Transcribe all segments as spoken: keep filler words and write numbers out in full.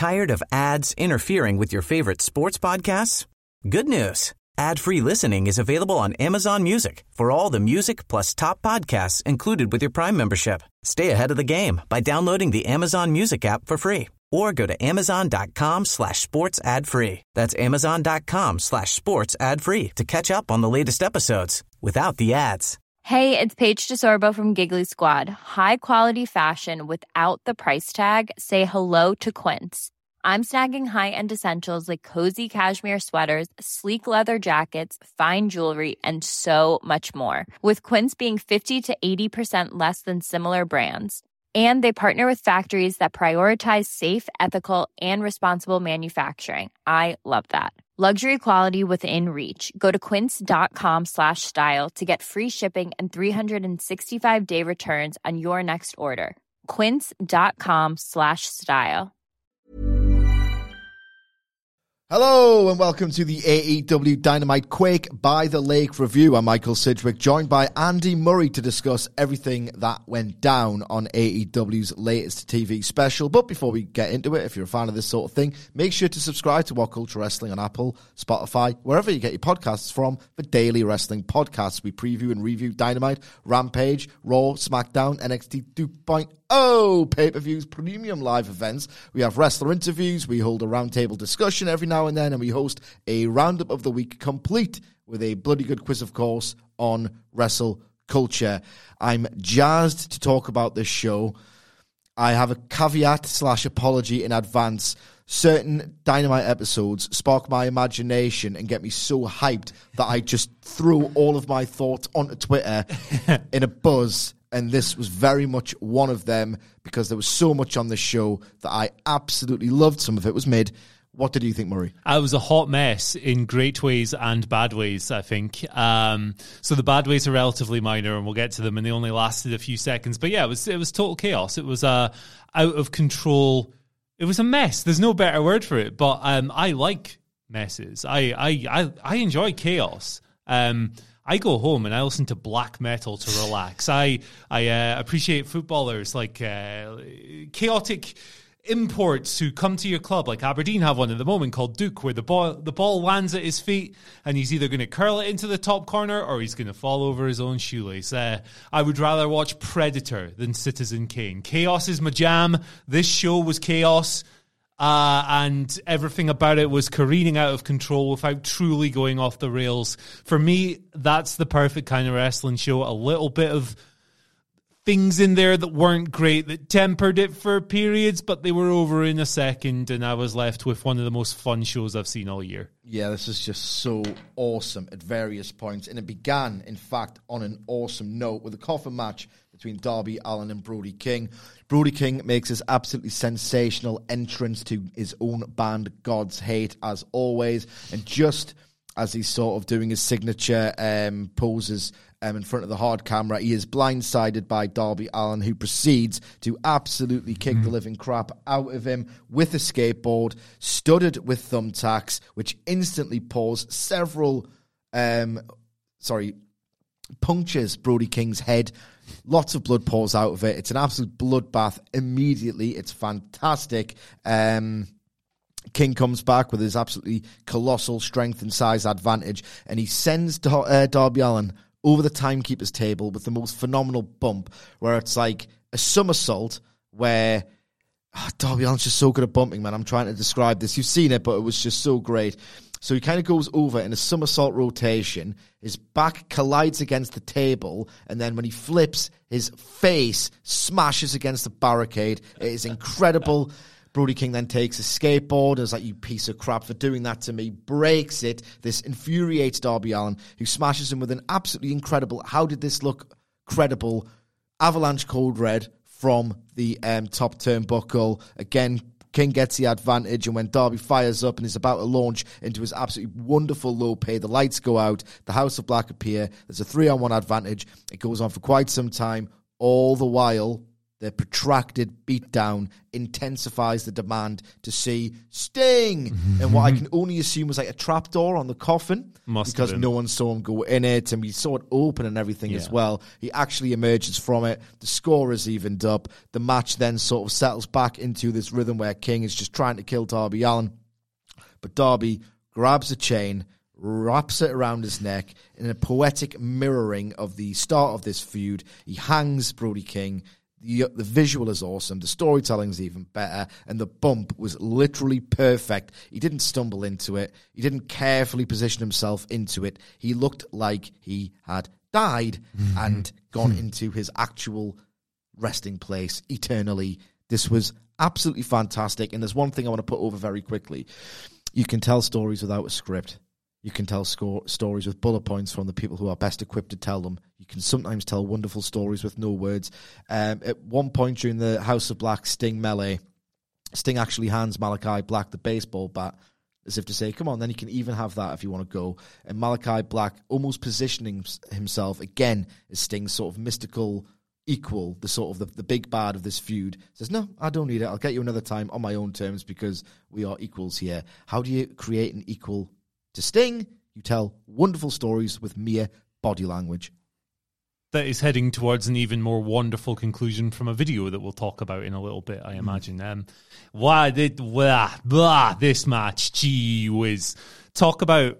Tired of ads interfering with your favorite sports podcasts? Good news. Ad-free listening is available on Amazon Music for all the music plus top podcasts included with your Prime membership. Stay ahead of the game by downloading the Amazon Music app for free or go to amazon.com slash sports ad free. That's amazon.com slash sports ad free to catch up on the latest episodes without the ads. Hey, it's Paige DeSorbo from Giggly Squad. High quality fashion without the price tag. Say hello to Quince. I'm snagging high-end essentials like cozy cashmere sweaters, sleek leather jackets, fine jewelry, and so much more. With Quince being fifty to eighty percent less than similar brands. And they partner with factories that prioritize safe, ethical, and responsible manufacturing. I love that. Luxury quality within reach. Go to quince.com slash style to get free shipping and three sixty-five day returns on your next order. Quince.com slash style. Hello and welcome to the A E W Dynamite Quake by the Lake review. I'm Michael Sidgwick, joined by Andy Murray to discuss everything that went down on A E W's latest T V special. But before we get into it, if you're a fan of this sort of thing, make sure to subscribe to What Culture Wrestling on Apple, Spotify, wherever you get your podcasts from, for daily wrestling podcasts. We preview and review Dynamite, Rampage, Raw, SmackDown, N X T two point oh, pay-per-views, premium live events. We have wrestler interviews, we hold a roundtable discussion every now and then, and we host a roundup of the week complete with a bloody good quiz, of course, on wrestle culture. I'm jazzed to talk about this show. I have a caveat slash apology in advance. Certain Dynamite episodes spark my imagination and get me so hyped that I just threw all of my thoughts onto Twitter in a buzz. And this was very much one of them because there was so much on the show that I absolutely loved. Some of it was mid. What did you think, Murray? I was a hot mess in great ways and bad ways, I think. Um, so the bad ways are relatively minor, and we'll get to them, and they only lasted a few seconds. But yeah, it was it was total chaos. It was uh, out of control. It was a mess. There's no better word for it. But um, I like messes. I I I, I enjoy chaos. Um, I go home and I listen to black metal to relax. I I uh, appreciate footballers like uh, chaotic imports who come to your club, like Aberdeen have one at the moment called Duke, where the ball the ball lands at his feet and he's either going to curl it into the top corner or he's going to fall over his own shoelace. Uh, I would rather watch Predator than Citizen Kane. Chaos is my jam. This show was chaos. Uh, and everything about it was careening out of control without truly going off the rails. For me, that's the perfect kind of wrestling show. A little bit of things in there that weren't great, that tempered it for periods, but they were over in a second, and I was left with one of the most fun shows I've seen all year. Yeah, this is just so awesome at various points. And it began, in fact, on an awesome note with a coffin match between Darby Allin and Brody King. Brody King makes his absolutely sensational entrance to his own band, God's Hate, as always. And just as he's sort of doing his signature um, poses um, in front of the hard camera, he is blindsided by Darby Allin, who proceeds to absolutely kick mm. the living crap out of him with a skateboard, studded with thumbtacks, which instantly pulls several, um, sorry, punctures Brody King's head. Lots of blood pours out of it. It's an absolute bloodbath immediately. It's fantastic. Um, King comes back with his absolutely colossal strength and size advantage, and he sends Dar- uh, Darby Allin over the timekeeper's table with the most phenomenal bump, where it's like a somersault where oh, Darby Allin's just so good at bumping, man. I'm trying to describe this. You've seen it, but it was just so great. So he kind of goes over in a somersault rotation. His back collides against the table, and then when he flips, his face smashes against the barricade. It is incredible. Brody King then takes a skateboard and is like, you piece of crap for doing that to me, breaks it. This infuriates Darby Allin, who smashes him with an absolutely incredible, how did this look credible, avalanche code red from the um, top turnbuckle. Again, King gets the advantage, and when Darby fires up and is about to launch into his absolutely wonderful low pay, the lights go out, the House of Black appear, there's a three-on-one advantage. It goes on for quite some time. All the while, The protracted beatdown intensifies the demand to see Sting. And what I can only assume was like a trapdoor on the coffin. Must because no one saw him go in it, and we saw it open and everything yeah. as well. He actually emerges from it. The score is evened up. The match then sort of settles back into this rhythm where King is just trying to kill Darby Allin. But Darby grabs a chain, wraps it around his neck in a poetic mirroring of the start of this feud. He hangs Brody King. The, the visual is awesome. The storytelling is even better. And the bump was literally perfect. He didn't stumble into it. He didn't carefully position himself into it. He looked like he had died and gone into his actual resting place eternally. This was absolutely fantastic. And there's one thing I want to put over very quickly. You can tell stories without a script. You can tell score, stories with bullet points from the people who are best equipped to tell them. You can sometimes tell wonderful stories with no words. Um, at one point during the House of Black Sting melee, Sting actually hands Malachi Black the baseball bat as if to say, come on, then you can even have that if you want to go. And Malachi Black, almost positioning himself again as Sting's sort of mystical equal, the sort of the, the big bad of this feud, says, no, I don't need it. I'll get you another time on my own terms because we are equals here. How do you create an equal to Sting? You tell wonderful stories with mere body language. That is heading towards an even more wonderful conclusion from a video that we'll talk about in a little bit, I imagine. Mm. Um, why did blah, blah, this match? Gee whiz. Talk about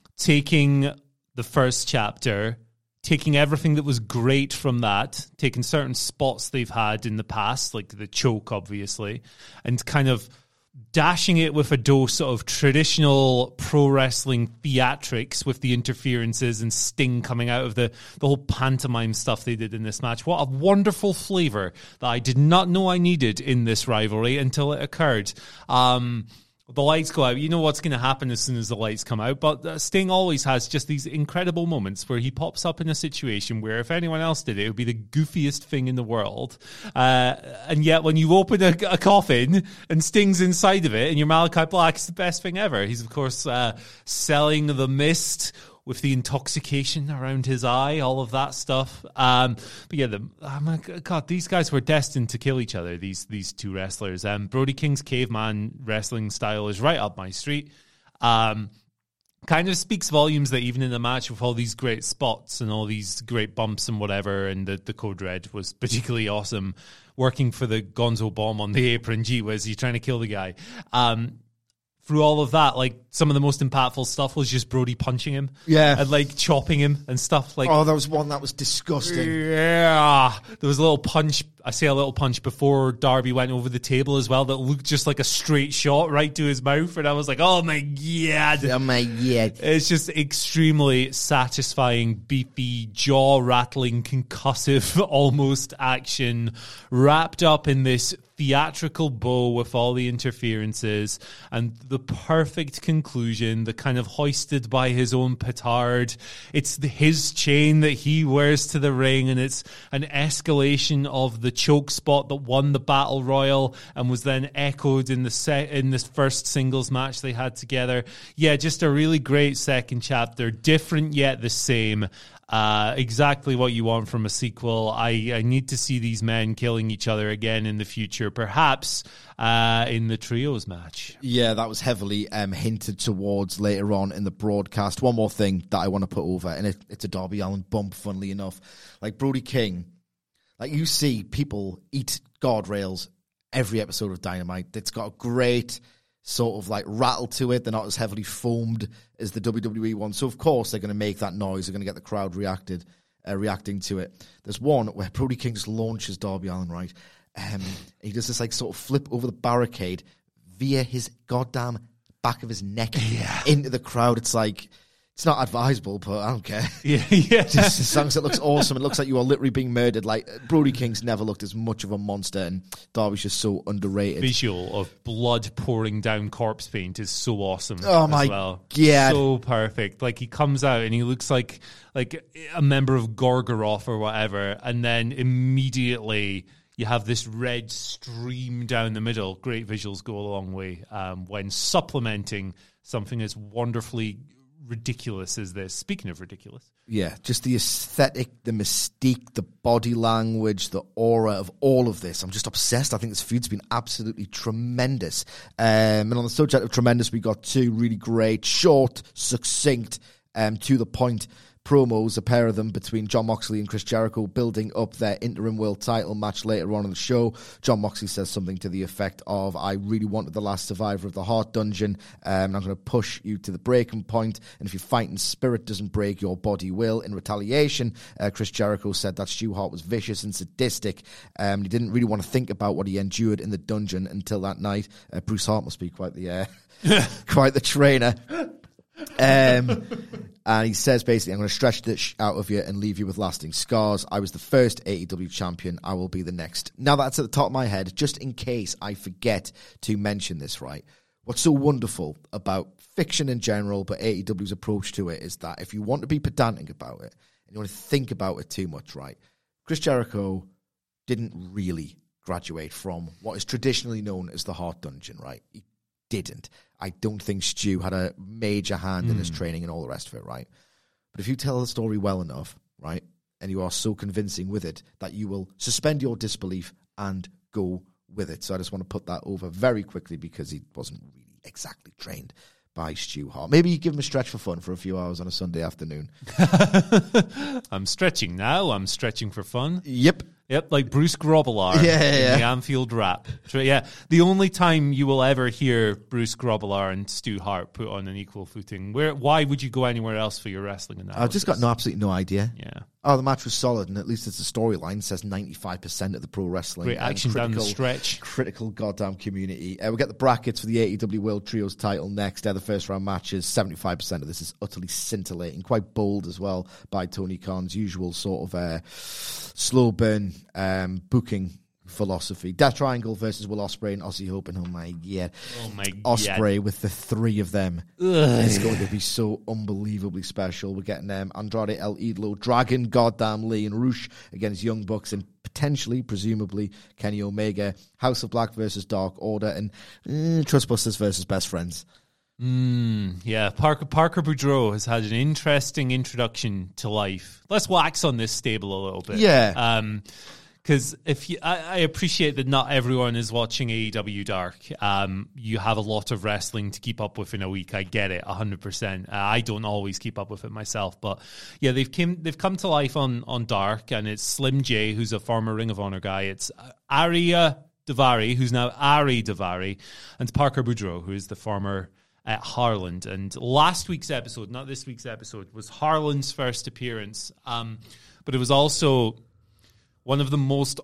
taking the first chapter, taking everything that was great from that, taking certain spots they've had in the past, like the choke, obviously, and kind of dashing it with a dose of traditional pro wrestling theatrics with the interferences and Sting coming out of the, the whole pantomime stuff they did in this match. What a wonderful flavor that I did not know I needed in this rivalry until it occurred. Um... The lights go out. You know what's going to happen as soon as the lights come out. But uh, Sting always has just these incredible moments where he pops up in a situation where if anyone else did it, it would be the goofiest thing in the world. Uh, and yet when you open a, a coffin and Sting's inside of it and you're Malachi Black, it's the best thing ever. He's, of course, uh, selling the mist with the intoxication around his eye, all of that stuff. Um, but yeah, the, oh my God, these guys were destined to kill each other, these these two wrestlers. Um, Brody King's caveman wrestling style is right up my street. Um, kind of speaks volumes that even in a match with all these great spots and all these great bumps and whatever, and the, the Code Red was particularly awesome, working for the Gonzo Bomb on the apron. Gee whiz, you're trying to kill the guy. Um, Through all of that, like, some of the most impactful stuff was just Brody punching him. Yeah. And, like, chopping him and stuff. Like, oh, there was one that was disgusting. Yeah. There was a little punch, I say a little punch before Darby went over the table as well that looked just like a straight shot right to his mouth. And I was like, oh, my God. Oh, my God. It's just extremely satisfying, beefy, jaw-rattling, concussive, almost action wrapped up in this theatrical bow with all the interferences and the perfect conclusion, the kind of hoisted by his own petard. It's the, his chain that he wears to the ring, and it's an escalation of the choke spot that won the Battle Royal and was then echoed in the set in this first singles match they had together. Yeah, just a really great second chapter, different yet the same. Uh, exactly what you want from a sequel. I, I need to see these men killing each other again in the future, perhaps uh, in the trios match. Yeah, that was heavily um, hinted towards later on in the broadcast. One more thing that I want to put over, and it, it's a Darby Allin bump, funnily enough. Like Brody King, like you see people eat guardrails every episode of Dynamite. It's got a great sort of like rattle to it. They're not as heavily foamed as the W W E one. So, of course, they're going to make that noise. They're going to get the crowd reacted, uh, reacting to it. There's one where Brody King just launches Darby Allin, right? Um, he does this like sort of flip over the barricade via his goddamn back of his neck yeah. into the crowd. It's like, it's not advisable, but I don't care. Yeah, yeah. Just as long as it looks awesome, it looks like you are literally being murdered. Like, Brody King's never looked as much of a monster, and Darby's just so underrated. Visual of blood pouring down corpse paint is so awesome. Oh as my well. God. So perfect. Like, he comes out and he looks like like a member of Gorgoroth or whatever, and then immediately you have this red stream down the middle. Great visuals go a long way um, when supplementing something as wonderfully ridiculous is this? Speaking of ridiculous. Yeah, just the aesthetic, the mystique, the body language, the aura of all of this. I'm just obsessed. I think this feud's been absolutely tremendous. Um, and on the subject of tremendous, we got two really great, short, succinct, um, to the point promos, a pair of them between Jon Moxley and Chris Jericho, building up their interim world title match later on in the show. Jon Moxley says something to the effect of, I really wanted the last survivor of the Heart Dungeon, um, and I'm going to push you to the breaking point, and if your fighting spirit doesn't break, your body will. In retaliation, uh, Chris Jericho said that Stu Hart was vicious and sadistic. Um, he didn't really want to think about what he endured in the dungeon until that night. Uh, Bruce Hart must be quite the uh, quite the trainer. Um, and he says basically, I'm going to stretch this out of you and leave you with lasting scars. I was the first A E W champion. I will be the next. Now that's at the top of my head, just in case I forget to mention this, right? What's so wonderful about fiction in general, but A E W's approach to it, is that if you want to be pedantic about it and you want to think about it too much, right? Chris Jericho didn't really graduate from what is traditionally known as the Heart Dungeon, right? He didn't. I don't think Stu had a major hand mm. in his training and all the rest of it, right? But if you tell the story well enough, right, and you are so convincing with it that you will suspend your disbelief and go with it. So I just want to put that over very quickly because he wasn't really exactly trained by Stu Hart. Maybe you give him a stretch for fun for a few hours on a Sunday afternoon. I'm stretching now. I'm stretching for fun. Yep. Yep, like Bruce Grobbelaar yeah, yeah, in yeah. the Anfield Rap. Yeah, the only time you will ever hear Bruce Grobbelaar and Stu Hart put on an equal footing. Where? Why would you go anywhere else for your wrestling analysis? I've just got no, absolutely no idea. Yeah. Oh, the match was solid, and at least it's a storyline. Says ninety-five percent of the pro wrestling. Great action critical, down the stretch. Critical goddamn community. Uh, we get the brackets for the A E W World Trios title next. Uh, the first round matches, seventy-five percent of this is utterly scintillating. Quite bold as well by Tony Khan's usual sort of uh, slow burn um, booking philosophy. Death Triangle versus Will Ospreay and Aussie Hope, and oh my god, oh my god, Ospreay with the three of them. Ugh. It's going to be so unbelievably special. We're getting um, Andrade El Idolo, Dragon, goddamn Lee, and Roosh against Young Bucks, and potentially, presumably, Kenny Omega. House of Black versus Dark Order, and uh, Trustbusters versus Best Friends. Mm, yeah, Parker Parker Boudreaux has had an interesting introduction to life. Let's wax on this stable a little bit. Yeah. Um, Because if you, I, I appreciate that not everyone is watching A E W Dark. Um, you have a lot of wrestling to keep up with in a week. I get it, a hundred percent. I don't always keep up with it myself, but yeah, they've came they've come to life on on Dark, and it's Slim J, who's a former Ring of Honor guy. It's Arya Daivari, who's now Ari Daivari, and Parker Boudreaux, who is the former at Harland. And last week's episode, not this week's episode, was Harland's first appearance, um, but it was also one of the most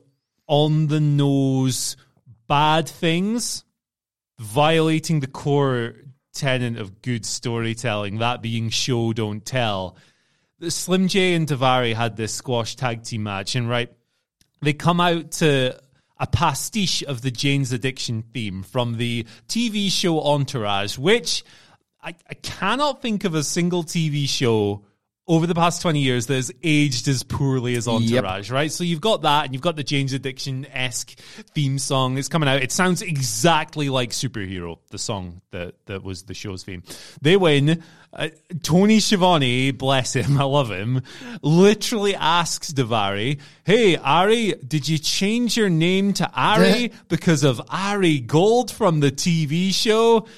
on-the-nose bad things, violating the core tenet of good storytelling, that being show, don't tell. The Slim J and Daivari had this squash tag team match, and right, they come out to a pastiche of the Jane's Addiction theme from the T V show Entourage, which I, I cannot think of a single T V show over the past twenty years that has aged as poorly as Entourage, yep. Right? So you've got that, and you've got the Jane's Addiction-esque theme song. It's coming out. It sounds exactly like Superhero, the song that, that was the show's theme. They win. Uh, Tony Schiavone, bless him, I love him, literally asks Daivari, hey, Ari, did you change your name to Ari because of Ari Gold from the T V show?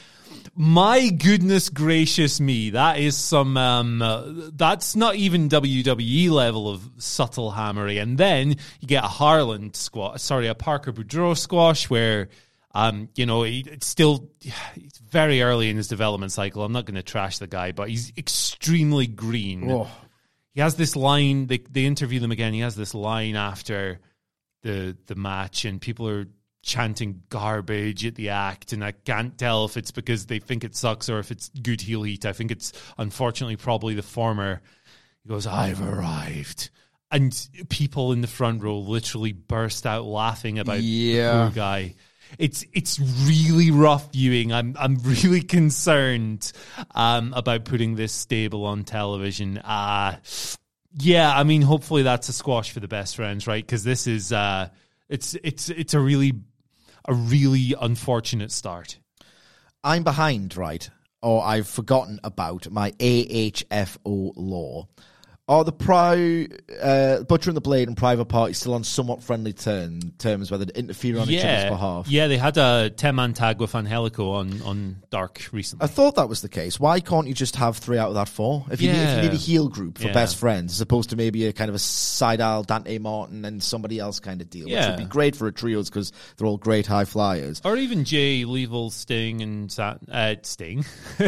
My goodness gracious me, that is some, um, uh, that's not even W W E level of subtle hammery. And then you get a Harland squash, sorry, a Parker Boudreaux squash where, um, you know, he, it's still, it's very early in his development cycle. I'm not going to trash the guy, but he's extremely green. Oh. He has this line, they, they interview them again, he has this line after the the match, and people are chanting garbage at the act, and I can't tell if it's because they think it sucks or if it's good heel heat. I think it's unfortunately probably the former. He goes, I've arrived. And people in the front row literally burst out laughing about yeah. the poor guy. It's it's really rough viewing. I'm I'm really concerned um, about putting this stable on television. Uh, yeah, I mean, hopefully that's a squash for the Best Friends, right? Because this is uh, it's it's it's a really a really unfortunate start. I'm behind, right, or I've forgotten about my A H F O law. Are the pri- uh, Butcher and the Blade and Private Party still on somewhat friendly turn, terms where they interfere on yeah. each other's behalf? Yeah, they had a ten-man tag with Angelico on, on Dark recently. I thought that was the case. Why can't you just have three out of that four? If you, yeah. need, if you need a heel group for yeah. best friends, as opposed to maybe a kind of a side-aisle Dante Martin and somebody else kind of deal, yeah. which would be great for a trios because they're all great high flyers. Or even Jay Lethal, Sting, and Sat- uh, Sting.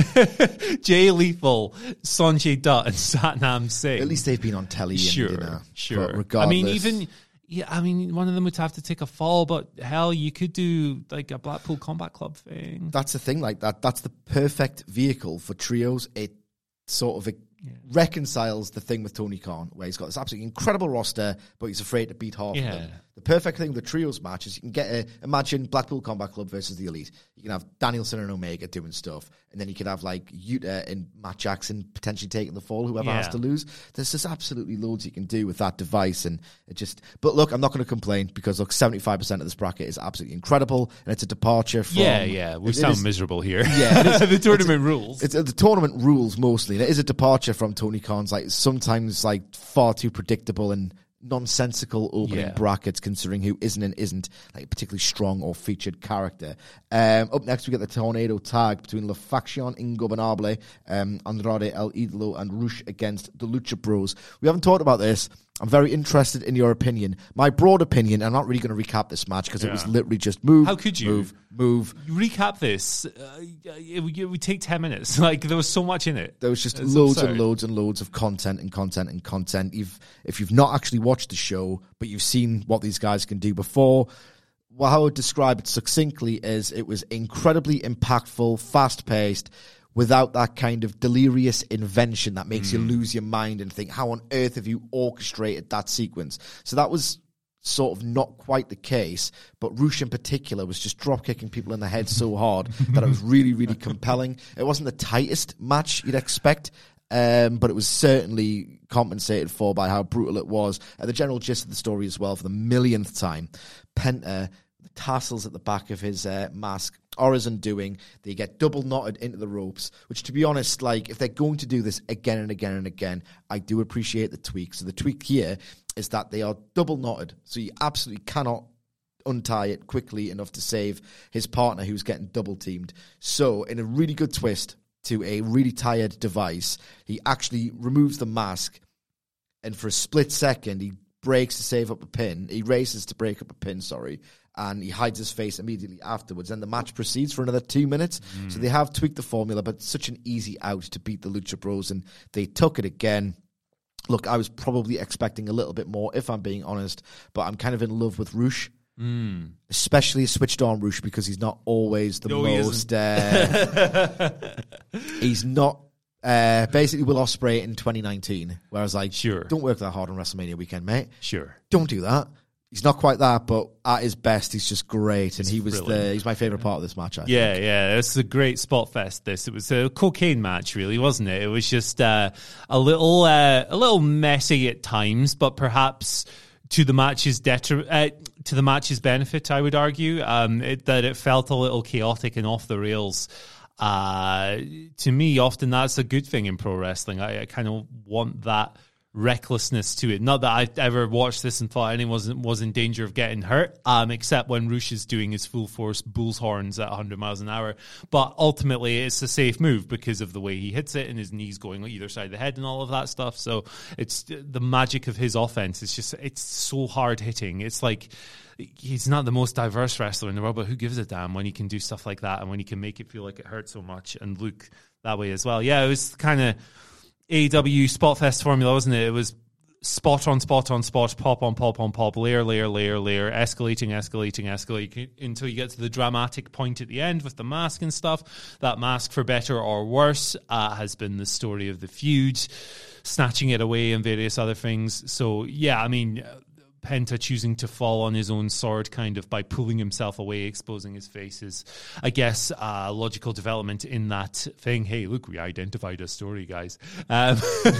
Jay Lethal, Sanjay Dutt, and Satnam Singh. At least they've been on telly. Sure, and, you know, sure. But regardless, I mean, even yeah, I mean, one of them would have to take a fall, but hell, you could do like a Blackpool Combat Club thing. That's the thing, like that. That's the perfect vehicle for trios. It sort of it yeah. reconciles the thing with Tony Khan, where he's got this absolutely incredible roster, but he's afraid to beat half yeah. of them. The perfect thing with the trios match is you can get a, imagine Blackpool Combat Club versus the Elite. You can have Danielson and Omega doing stuff, and then you could have like Yuta and Matt Jackson potentially taking the fall, whoever yeah. has to lose. There's just absolutely loads you can do with that device, and it just. But look, I'm not going to complain because look, seventy-five percent of this bracket is absolutely incredible, and it's a departure from. Yeah, yeah, we it, sound it is, miserable here. Yeah, it is, the tournament it's, rules. It's uh, the tournament rules mostly, and it is a departure from Tony Khan's like sometimes like far too predictable and nonsensical opening yeah. brackets, considering who isn't and isn't like a particularly strong or featured character. Um, up next, we get the Tornado tag between La Faction Ingobernable, um, Andrade El Idolo, and Rush against the Lucha Bros. We haven't talked about this. I'm very interested in your opinion. My broad opinion, I'm not really going to recap this match because yeah. it was literally just move, How could you? move, move. You recap this, uh, it, would, it would take ten minutes. Like, there was so much in it. There was just it's loads absurd. and loads and loads of content and content and content. You've, if you've not actually watched the show, but you've seen what these guys can do before, well, how I would describe it succinctly is it was incredibly impactful, fast-paced, without that kind of delirious invention that makes mm. you lose your mind and think, how on earth have you orchestrated that sequence? So that was sort of not quite the case, but Rush in particular was just drop-kicking people in the head so hard that it was really, really compelling. It wasn't the tightest match you'd expect, um, but it was certainly compensated for by how brutal it was. Uh, the general gist of the story as well, for the millionth time, Penta, the tassels at the back of his uh, mask, Horizon doing, they get double knotted into the ropes, which to be honest, like if they're going to do this again and again and again, I do appreciate the tweak. So the tweak here is that they are double knotted, so you absolutely cannot untie it quickly enough to save his partner who's getting double teamed. So in a really good twist to a really tired device, he actually removes the mask, and for a split second he breaks to save up a pin. He races to break up a pin, sorry, and he hides his face immediately afterwards. And the match proceeds for another two minutes. Mm. So they have tweaked the formula, but such an easy out to beat the Lucha Bros, and they took it again. Look, I was probably expecting a little bit more, if I'm being honest, but I'm kind of in love with Rush. Mm. Especially switched on Rush, because he's not always the no, most... He uh, he's not... Uh, basically, Will Ospreay in twenty nineteen, where I was like, sure, don't work that hard on WrestleMania weekend, mate. Sure. Don't do that. He's not quite that, but at his best, he's just great, and it's he was brilliant. the he's my favourite part of this match, I yeah, think. Yeah, it's a great spot fest, this. It was a cocaine match, really, wasn't it? It was just uh, a little uh, a little messy at times, but perhaps to the match's detri- uh, to the match's benefit, I would argue, um, it, that it felt a little chaotic and off the rails. Uh, to me, often that's a good thing in pro wrestling. I, I kind of want that recklessness to it. Not that I ever watched this and thought anyone was, was in danger of getting hurt, um, except when Rush is doing his full force bull's horns at one hundred miles an hour. But ultimately, it's a safe move because of the way he hits it and his knees going on either side of the head and all of that stuff. So it's the magic of his offense. It's just, it's so hard hitting. It's like, he's not the most diverse wrestler in the world, but who gives a damn when he can do stuff like that and when he can make it feel like it hurts so much and look that way as well. Yeah, it was kind of A E W Spotfest formula, wasn't it? It was spot on spot on spot, pop on pop on pop, layer, layer, layer, layer, escalating, escalating, escalating, until you get to the dramatic point at the end with the mask and stuff. That mask, for better or worse, uh, has been the story of the feud, snatching it away and various other things. So, yeah, I mean, Penta choosing to fall on his own sword kind of by pulling himself away, exposing his face is, I guess, uh, logical development in that thing. Hey, look, we identified a story, guys. Um,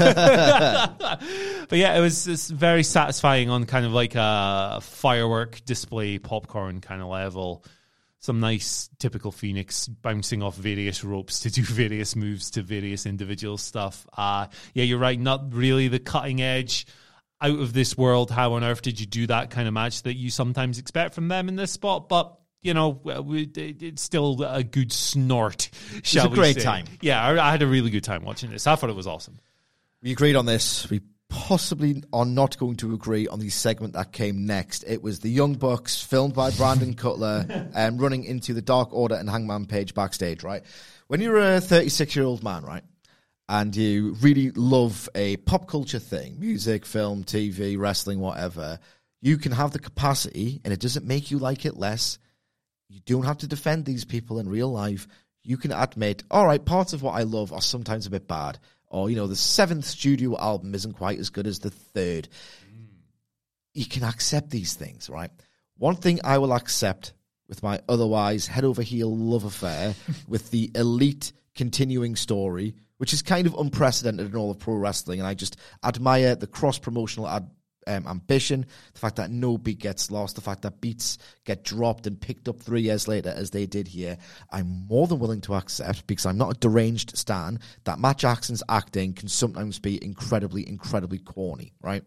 but yeah, it was it's very satisfying on kind of like a firework display popcorn kind of level. some nice typical Phoenix bouncing off various ropes to do various moves to various individual stuff. Uh, yeah, you're right. Not really the cutting edge, out of this world. How on earth did you do that kind of match that you sometimes expect from them in this spot? But, you know, it's still a good snort, shall we say. It's a great time. Yeah, I had a really good time watching this. I thought it was awesome. We agreed on this. We possibly are not going to agree on the segment that came next. It was the Young Bucks, filmed by Brandon Cutler, and um, running into the Dark Order and Hangman Page backstage, right? When you're a thirty-six-year-old man, right, and you really love a pop culture thing, music, film, T V, wrestling, whatever, you can have the capacity, and it doesn't make you like it less. You don't have to defend these people in real life. You can admit, all right, parts of what I love are sometimes a bit bad. Or, you know, the seventh studio album isn't quite as good as the third. Mm. You can accept these things, right? One thing I will accept with my otherwise head-over-heel love affair with the Elite continuing story, which is kind of unprecedented in all of pro wrestling, and I just admire the cross-promotional ad- um, ambition, the fact that no beat gets lost, the fact that beats get dropped and picked up three years later as they did here. I'm more than willing to accept, because I'm not a deranged stan, that Matt Jackson's acting can sometimes be incredibly, incredibly corny, right?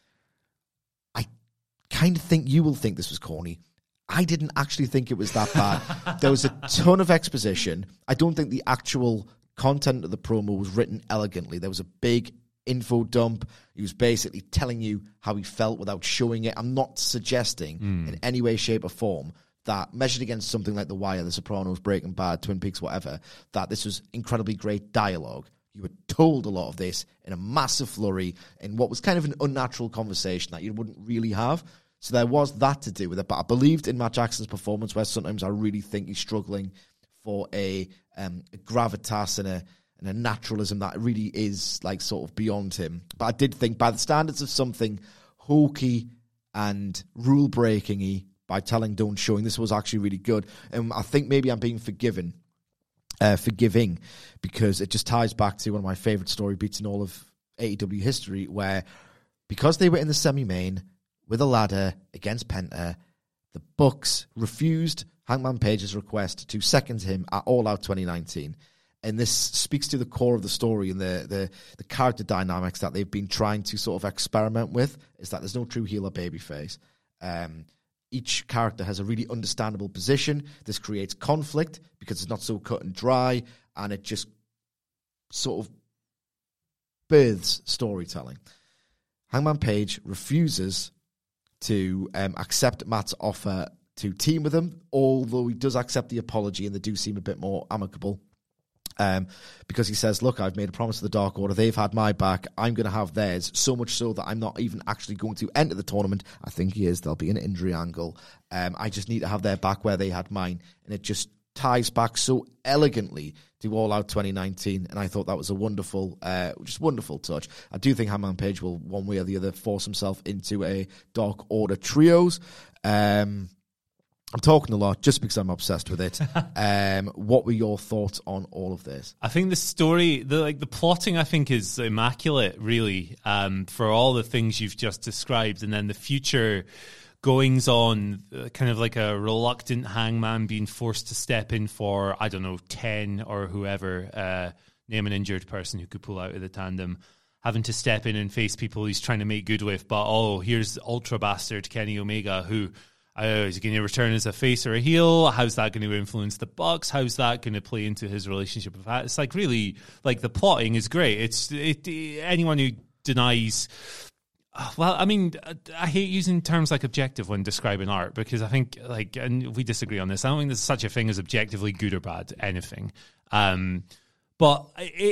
I kind of think you will think this was corny. I didn't actually think it was that bad. There was a ton of exposition. I don't think the actual content of the promo was written elegantly. There was a big info dump. He was basically telling you how he felt without showing it. I'm not suggesting mm. in any way, shape, or form that, measured against something like The Wire, The Sopranos, Breaking Bad, Twin Peaks, whatever, that this was incredibly great dialogue. You were told a lot of this in a massive flurry in what was kind of an unnatural conversation that you wouldn't really have. So there was that to do with it. But I believed in Matt Jackson's performance, where sometimes I really think he's struggling for a, um, a gravitas and a and a naturalism that really is like sort of beyond him. But I did think, by the standards of something hokey and rule-breaking-y, by telling, don't showing, this was actually really good. And I think maybe I'm being forgiven, uh, forgiving, because it just ties back to one of my favourite story beats in all of A E W history, where because they were in the semi-main with a ladder against Penta, the Bucks refused Hangman Page's request to second him at All Out twenty nineteen. And this speaks to the core of the story and the, the, the character dynamics that they've been trying to sort of experiment with, is that there's no true heel or babyface. Um, each character has a really understandable position. This creates conflict because it's not so cut and dry, and it just sort of births storytelling. Hangman Page refuses to um, accept Matt's offer to team with him, although he does accept the apology, and they do seem a bit more amicable. Um, because he says, look, I've made a promise to the Dark Order. They've had my back. I'm going to have theirs. So much so that I'm not even actually going to enter the tournament. I think he is. There'll be an injury angle. Um, I just need to have their back where they had mine. And it just ties back so elegantly to All Out twenty nineteen. And I thought that was a wonderful, uh, just wonderful touch. I do think Hangman Page will, one way or the other, force himself into a Dark Order trios. Um... I'm talking a lot just because I'm obsessed with it. Um, what were your thoughts on all of this? I think the story, the like the plotting, I think is immaculate, really, um, for all the things you've just described, and then the future goings on, uh, kind of like a reluctant Hangman being forced to step in for, I don't know, ten or whoever, uh, name an injured person who could pull out of the tandem, having to step in and face people he's trying to make good with. But oh, here's Ultra Bastard Kenny Omega, who, Uh, is he going to return as a face or a heel? How's that going to influence the Bucks? How's that going to play into his relationship with that? It's like really, like the plotting is great. It's it, anyone who denies. Well, I mean, I hate using terms like objective when describing art, because I think, like, and we disagree on this, I don't think there's such a thing as objectively good or bad anything. Um, but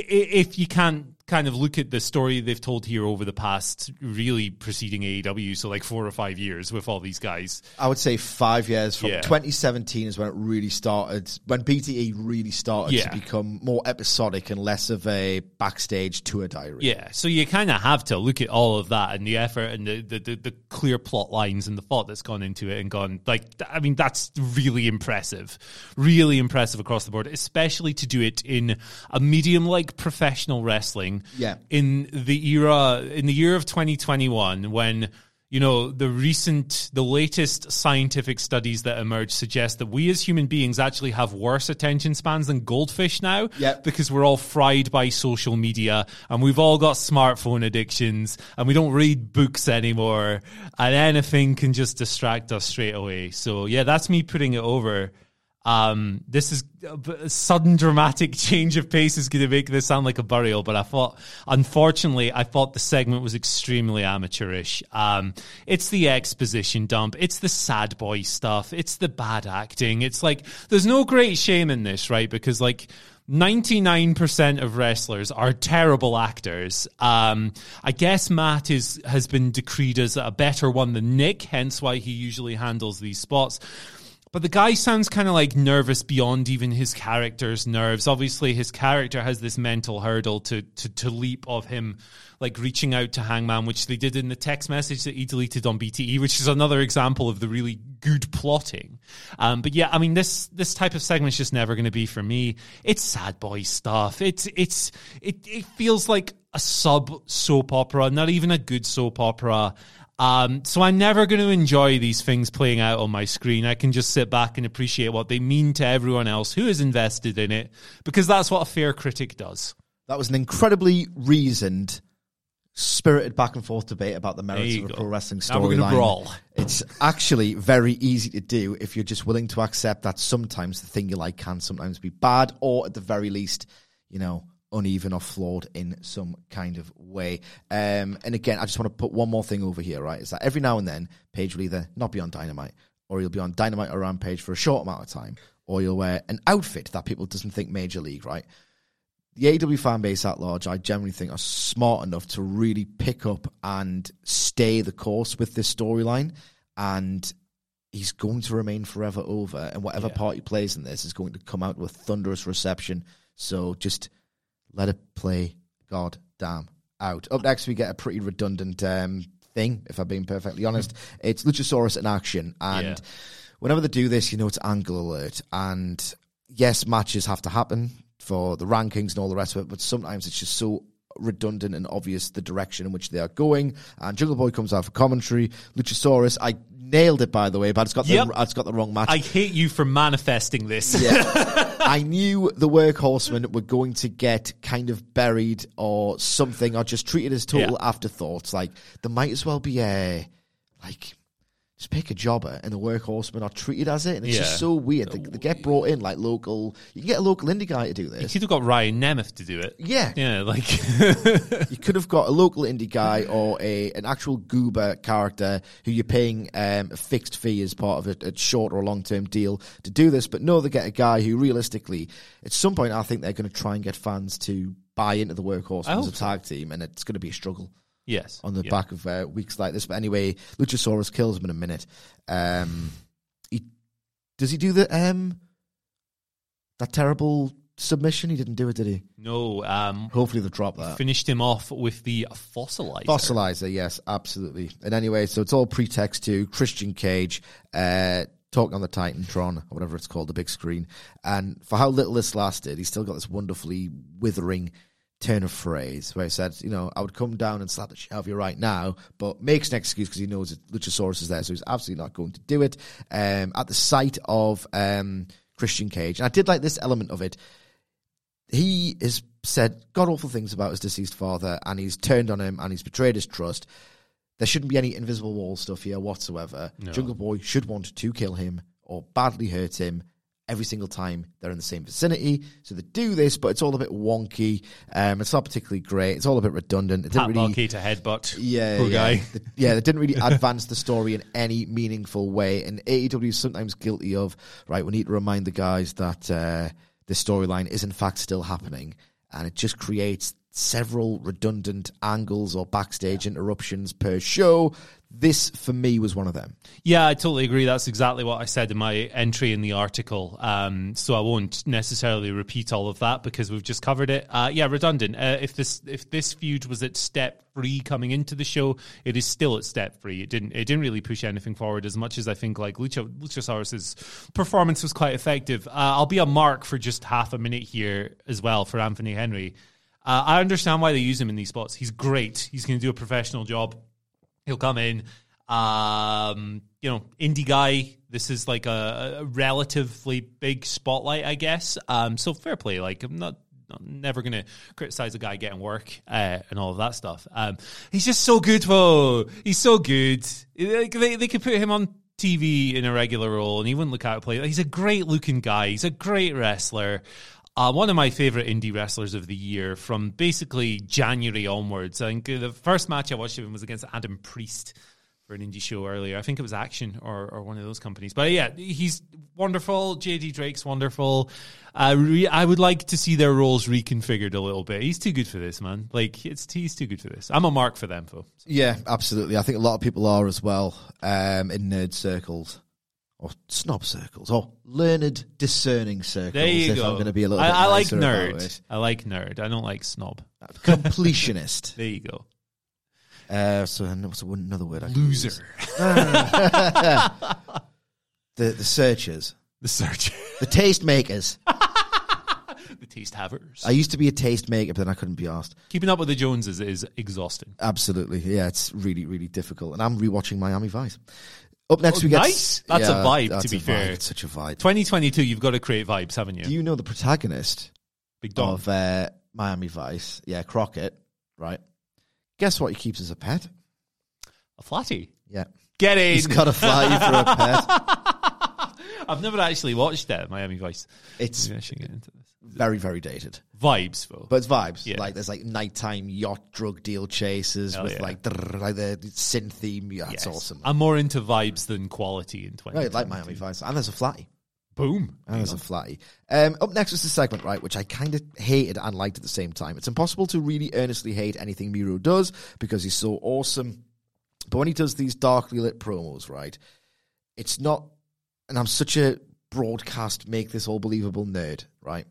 if you can't kind of look at the story they've told here over the past, really preceding A E W, so like four or five years with all these guys. I would say five years. From yeah. twenty seventeen is when it really started, when B T E really started yeah. to become more episodic and less of a backstage tour diary. Yeah, so you kind of have to look at all of that and the effort and the, the, the, the clear plot lines and the thought that's gone into it and gone, like, I mean, that's really impressive. Really impressive across the board, especially to do it in a medium like professional wrestling. Yeah. In the era, in the year of twenty twenty-one, when, You know, the recent, the latest scientific studies that emerge suggest that we as human beings actually have worse attention spans than goldfish now. Yep. Because we're all fried by social media and we've all got smartphone addictions and we don't read books anymore and anything can just distract us straight away. So yeah, that's me putting it over. Um, this is a sudden dramatic change of pace is going to make this sound like a burial, but I thought, unfortunately, I thought the segment was extremely amateurish. Um, it's the exposition dump. It's the sad boy stuff. It's the bad acting. It's like, there's no great shame in this, right? Because like, ninety-nine percent of wrestlers are terrible actors. Um, I guess Matt is has been decreed as a better one than Nick, hence why he usually handles these spots. But the guy sounds kind of like nervous beyond even his character's nerves. Obviously, his character has this mental hurdle to, to, to leap of him, like reaching out to Hangman, which they did in the text message that he deleted on B T E, which is another example of the really good plotting. Um, but yeah, I mean, this this type of segment is just never going to be for me. It's sad boy stuff. It's it's it it feels like a sub soap opera, not even a good soap opera. Um, so I'm never going to enjoy these things playing out on my screen. I can just sit back and appreciate what they mean to everyone else who is invested in it, because that's what a fair critic does. That was an incredibly reasoned, spirited back and forth debate about the merits of a go. pro wrestling Now we're gonna storyline. brawl. It's actually very easy to do if you're just willing to accept that sometimes the thing you like can sometimes be bad, or at the very least, you know, uneven or flawed in some kind of way. Um, and again, I just want to put one more thing over here, right? Is that every now and then, Paige will either not be on Dynamite, or he'll be on Dynamite or Rampage for a short amount of time, or he'll wear an outfit that people doesn't think Major League, right? The A E W fan base at large, I generally think, are smart enough to really pick up and stay the course with this storyline, and he's going to remain forever over, and whatever Yeah. part he plays in this is going to come out with thunderous reception. So just let it play God damn out. Up next, we get a pretty redundant um, thing, if I'm being perfectly honest. It's Luchasaurus in action, and Yeah. whenever they do this, you know, it's angle alert. And yes, matches have to happen for the rankings and all the rest of it, but sometimes it's just so redundant and obvious the direction in which they are going. And Jungle Boy comes out for commentary. Luchasaurus, I nailed it, by the way, but it's got Yep. the it's got the wrong match. I hate you for manifesting this. Yeah. I knew the Workhorsemen were going to get kind of buried or something, or just treated as total Yeah. afterthoughts. Like, there might as well be a, like, just pick a jobber and the Workhorsemen are treated as it. And it's Yeah. just so weird. They, they get brought in like local, you can get a local indie guy to do You this. could have got Ryan Nemeth to do it. Yeah. Yeah, like... You could have got a local indie guy or a an actual goober character who you're paying um, a fixed fee as part of a, a short or long-term deal to do this. But no, they get a guy who realistically, at some point, I think they're going to try and get fans to buy into the Workhorsemen I as a hope so. tag team, and it's going to be a struggle Yes. on the Yeah. back of uh, weeks like this. But anyway, Luchasaurus kills him in a minute. Um, he does he do the um that terrible submission? He didn't do it, did he? No, um... Hopefully they'll drop that. finished him off with the fossilizer. Fossilizer, yes, absolutely. And anyway, so it's all pretext to Christian Cage uh, talking on the Titantron, or whatever it's called, the big screen. And for how little this lasted, he's still got this wonderfully withering turn of phrase where he said, you know, I would come down and slap the shit out of you right now, but makes an excuse because he knows that Luchasaurus is there, so he's absolutely not going to do it. Um, at the sight of um, Christian Cage, and I did like this element of it, he has said god-awful things about his deceased father, and he's turned on him, and he's betrayed his trust. There shouldn't be any invisible wall stuff here whatsoever. No. Jungle Boy should want to kill him or badly hurt him every single time they're in the same vicinity. So they do this, but it's all a bit wonky. Um, it's not particularly great. It's all a bit redundant. It Pat didn't really, Valky to headbutt. yeah, Poor yeah. guy. The- yeah, they didn't really advance the story in any meaningful way. And A E W is sometimes guilty of, right, we need to remind the guys that uh, the storyline is in fact still happening. And it just creates several redundant angles or backstage interruptions per show. This, for me, was one of them. Yeah, I totally agree. That's exactly what I said in my entry in the article. Um, so I won't necessarily repeat all of that because we've just covered it. Uh, yeah, redundant. Uh, if this if this feud was at step three coming into the show, it is still at step three. It didn't it didn't really push anything forward as much as I think like Lucha, Luchasaurus's performance was quite effective. Uh, I'll be a mark for just half a minute here as well for Anthony Henry. Uh, I understand why they use him in these spots. He's great. He's going to do a professional job. He'll come in. Um, you know, indie guy. This is like a, a relatively big spotlight, I guess. Um, so fair play. Like, I'm not, I'm never going to criticize a guy getting work uh, and all of that stuff. Um, he's just so good, though. He's so good. Like, they, they could put him on T V in a regular role and he wouldn't look out of place. He's a great looking guy. He's a great wrestler. Uh, one of my favorite indie wrestlers of the year from basically January onwards. I think the first match I watched of him was against Adam Priest for an indie show earlier. I think it was Action or, or one of those companies. But yeah, he's wonderful. J D Drake's wonderful. Uh, re- I would like to see their roles reconfigured a little bit. He's too good for this, man. Like, it's he's too good for this. I'm a mark for them, though. So. Yeah, absolutely. I think a lot of people are as well um, in nerd circles. Or snob circles, or learned, discerning circles. There you if go. I'm going to be a little I, bit I like nicer about nerd. it. I like nerd. I don't like snob. Completionist. There you go. Uh, so what's another word? I can Loser. use? the the searchers, The search. the taste makers. The taste havers. I used to be a taste maker, but then I couldn't be asked. Keeping up with the Joneses is exhausting. Absolutely, yeah, it's really really difficult. And I'm rewatching Miami Vice. Up next, Oh, we get nice. That's a vibe, that's to be a vibe. fair. It's such a vibe. twenty twenty-two, you've got to create vibes, haven't you? Do you know the protagonist Big Dom. of uh, Miami Vice? Yeah, Crockett. Right. Guess what he keeps as a pet? A flatty. Yeah, Get in. he's got a flatty for a pet. I've never actually watched that, Miami Vice. It's Maybe I should get into this. very very dated. Vibes, though. But it's vibes. Yeah. Like there's like nighttime yacht drug deal chases Hell with yeah. like, drrr, like the synth theme. Yeah, it's Yes. awesome. I'm more into vibes than quality in twenty twenty-two. Right, like Miami Vice. And there's a flatty. Boom. And there's a flatty. Um, up next is the segment, right, which I kind of hated and liked at the same time. It's impossible to really earnestly hate anything Miro does because he's so awesome. But when he does these darkly lit promos, right, it's not, and I'm such a broadcast, make this all believable nerd, right?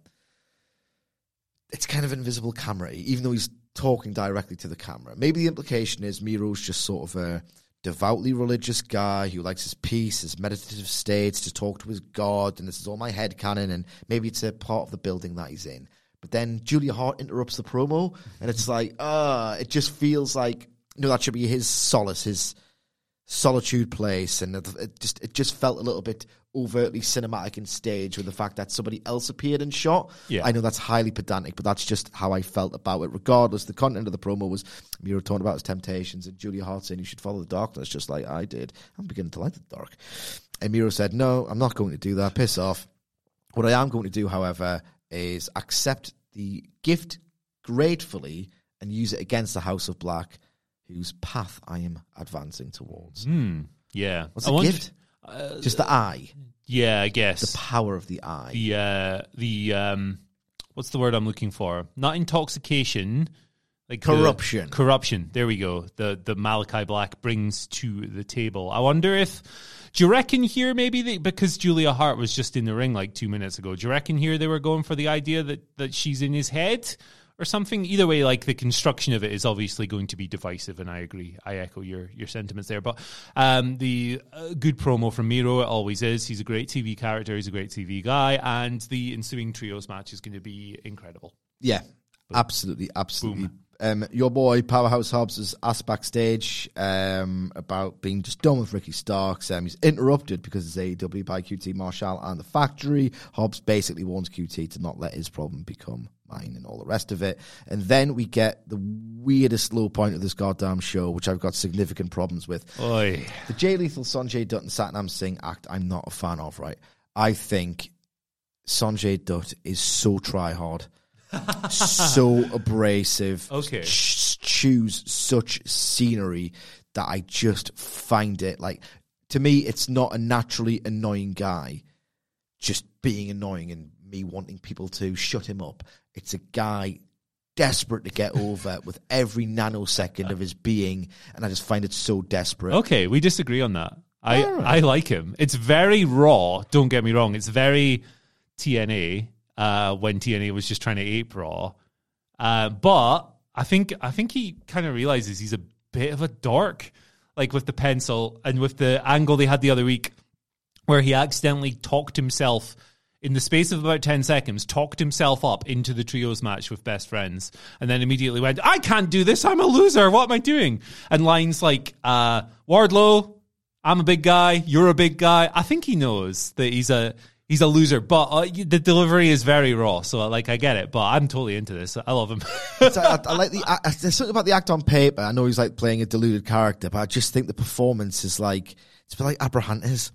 It's kind of invisible camera, even though he's talking directly to the camera. Maybe the implication is Miro's just sort of a devoutly religious guy who likes his peace, his meditative states, to talk to his God, and this is all my headcanon, and maybe it's a part of the building that he's in. But then Julia Hart interrupts the promo, and it's like, ah, uh, it just feels like, you know, that should be his solace, his solitude place, and it, it just it just felt a little bit overtly cinematic in stage with the fact that somebody else appeared and shot. Yeah. I know that's highly pedantic, but that's just how I felt about it. Regardless, the content of the promo was Miro talking about his temptations and Julia Hart saying you should follow the darkness just like I did. I'm beginning to like the dark. And Miro said, no, I'm not going to do that. Piss off. What I am going to do, however, is accept the gift gratefully and use it against the House of Black, whose path I am advancing towards. Hmm. Yeah. What's I the wonder- gift? Uh, Just the eye. yeah, I guess. The power of the eye. the uh the um what's the word I'm looking for? Not intoxication, like the- Corruption. corruption. There we go. The the Malachi Black brings to the table. I wonder if do you reckon here maybe they, because Julia Hart was just in the ring like two minutes ago, do you reckon here they were going for the idea that that she's in his head or something? Either way, like the construction of it is obviously going to be divisive, and I agree. I echo your your sentiments there. But um, the uh, good promo from Miro, it always is. He's a great T V character. He's a great T V guy, and the ensuing trios match is going to be incredible. Yeah, absolutely, absolutely. Um, your boy Powerhouse Hobbs is asked backstage um, about being just done with Ricky Starks. Um, he's interrupted because it's A E W by Q T Marshall and the Factory. Hobbs basically warns Q T to not let his problem become mine and all the rest of it. And then we get the weirdest low point of this goddamn show, which I've got significant problems with. Oy. The Jay Lethal, Sanjay Dutt and Satnam Singh act I'm not a fan of, right? I think Sanjay Dutt is so try-hard. So abrasive. Okay. Ch- choose such scenery that I just find it like, to me, it's not a naturally annoying guy just being annoying and me wanting people to shut him up. It's a guy desperate to get over with every nanosecond of his being, and I just find it so desperate. Okay, we disagree on that. I All right. I like him. It's very raw. Don't get me wrong. It's very T N A. Uh, when T N A was just trying to ape Raw, uh, but I think I think he kind of realizes he's a bit of a dork, like with the pencil and with the angle they had the other week, where he accidentally talked himself in the space of about ten seconds, talked himself up into the trios match with Best Friends, and then immediately went, I can't do this, I'm a loser, what am I doing? And lines like, uh, Wardlow, I'm a big guy, you're a big guy. I think he knows that he's a he's a loser, but uh, the delivery is very raw, so like I get it, but I'm totally into this. I love him. I, I like the I, there's something about the act on paper. I know he's like playing a deluded character, but I just think the performance is like, it's a bit like Abrahantes.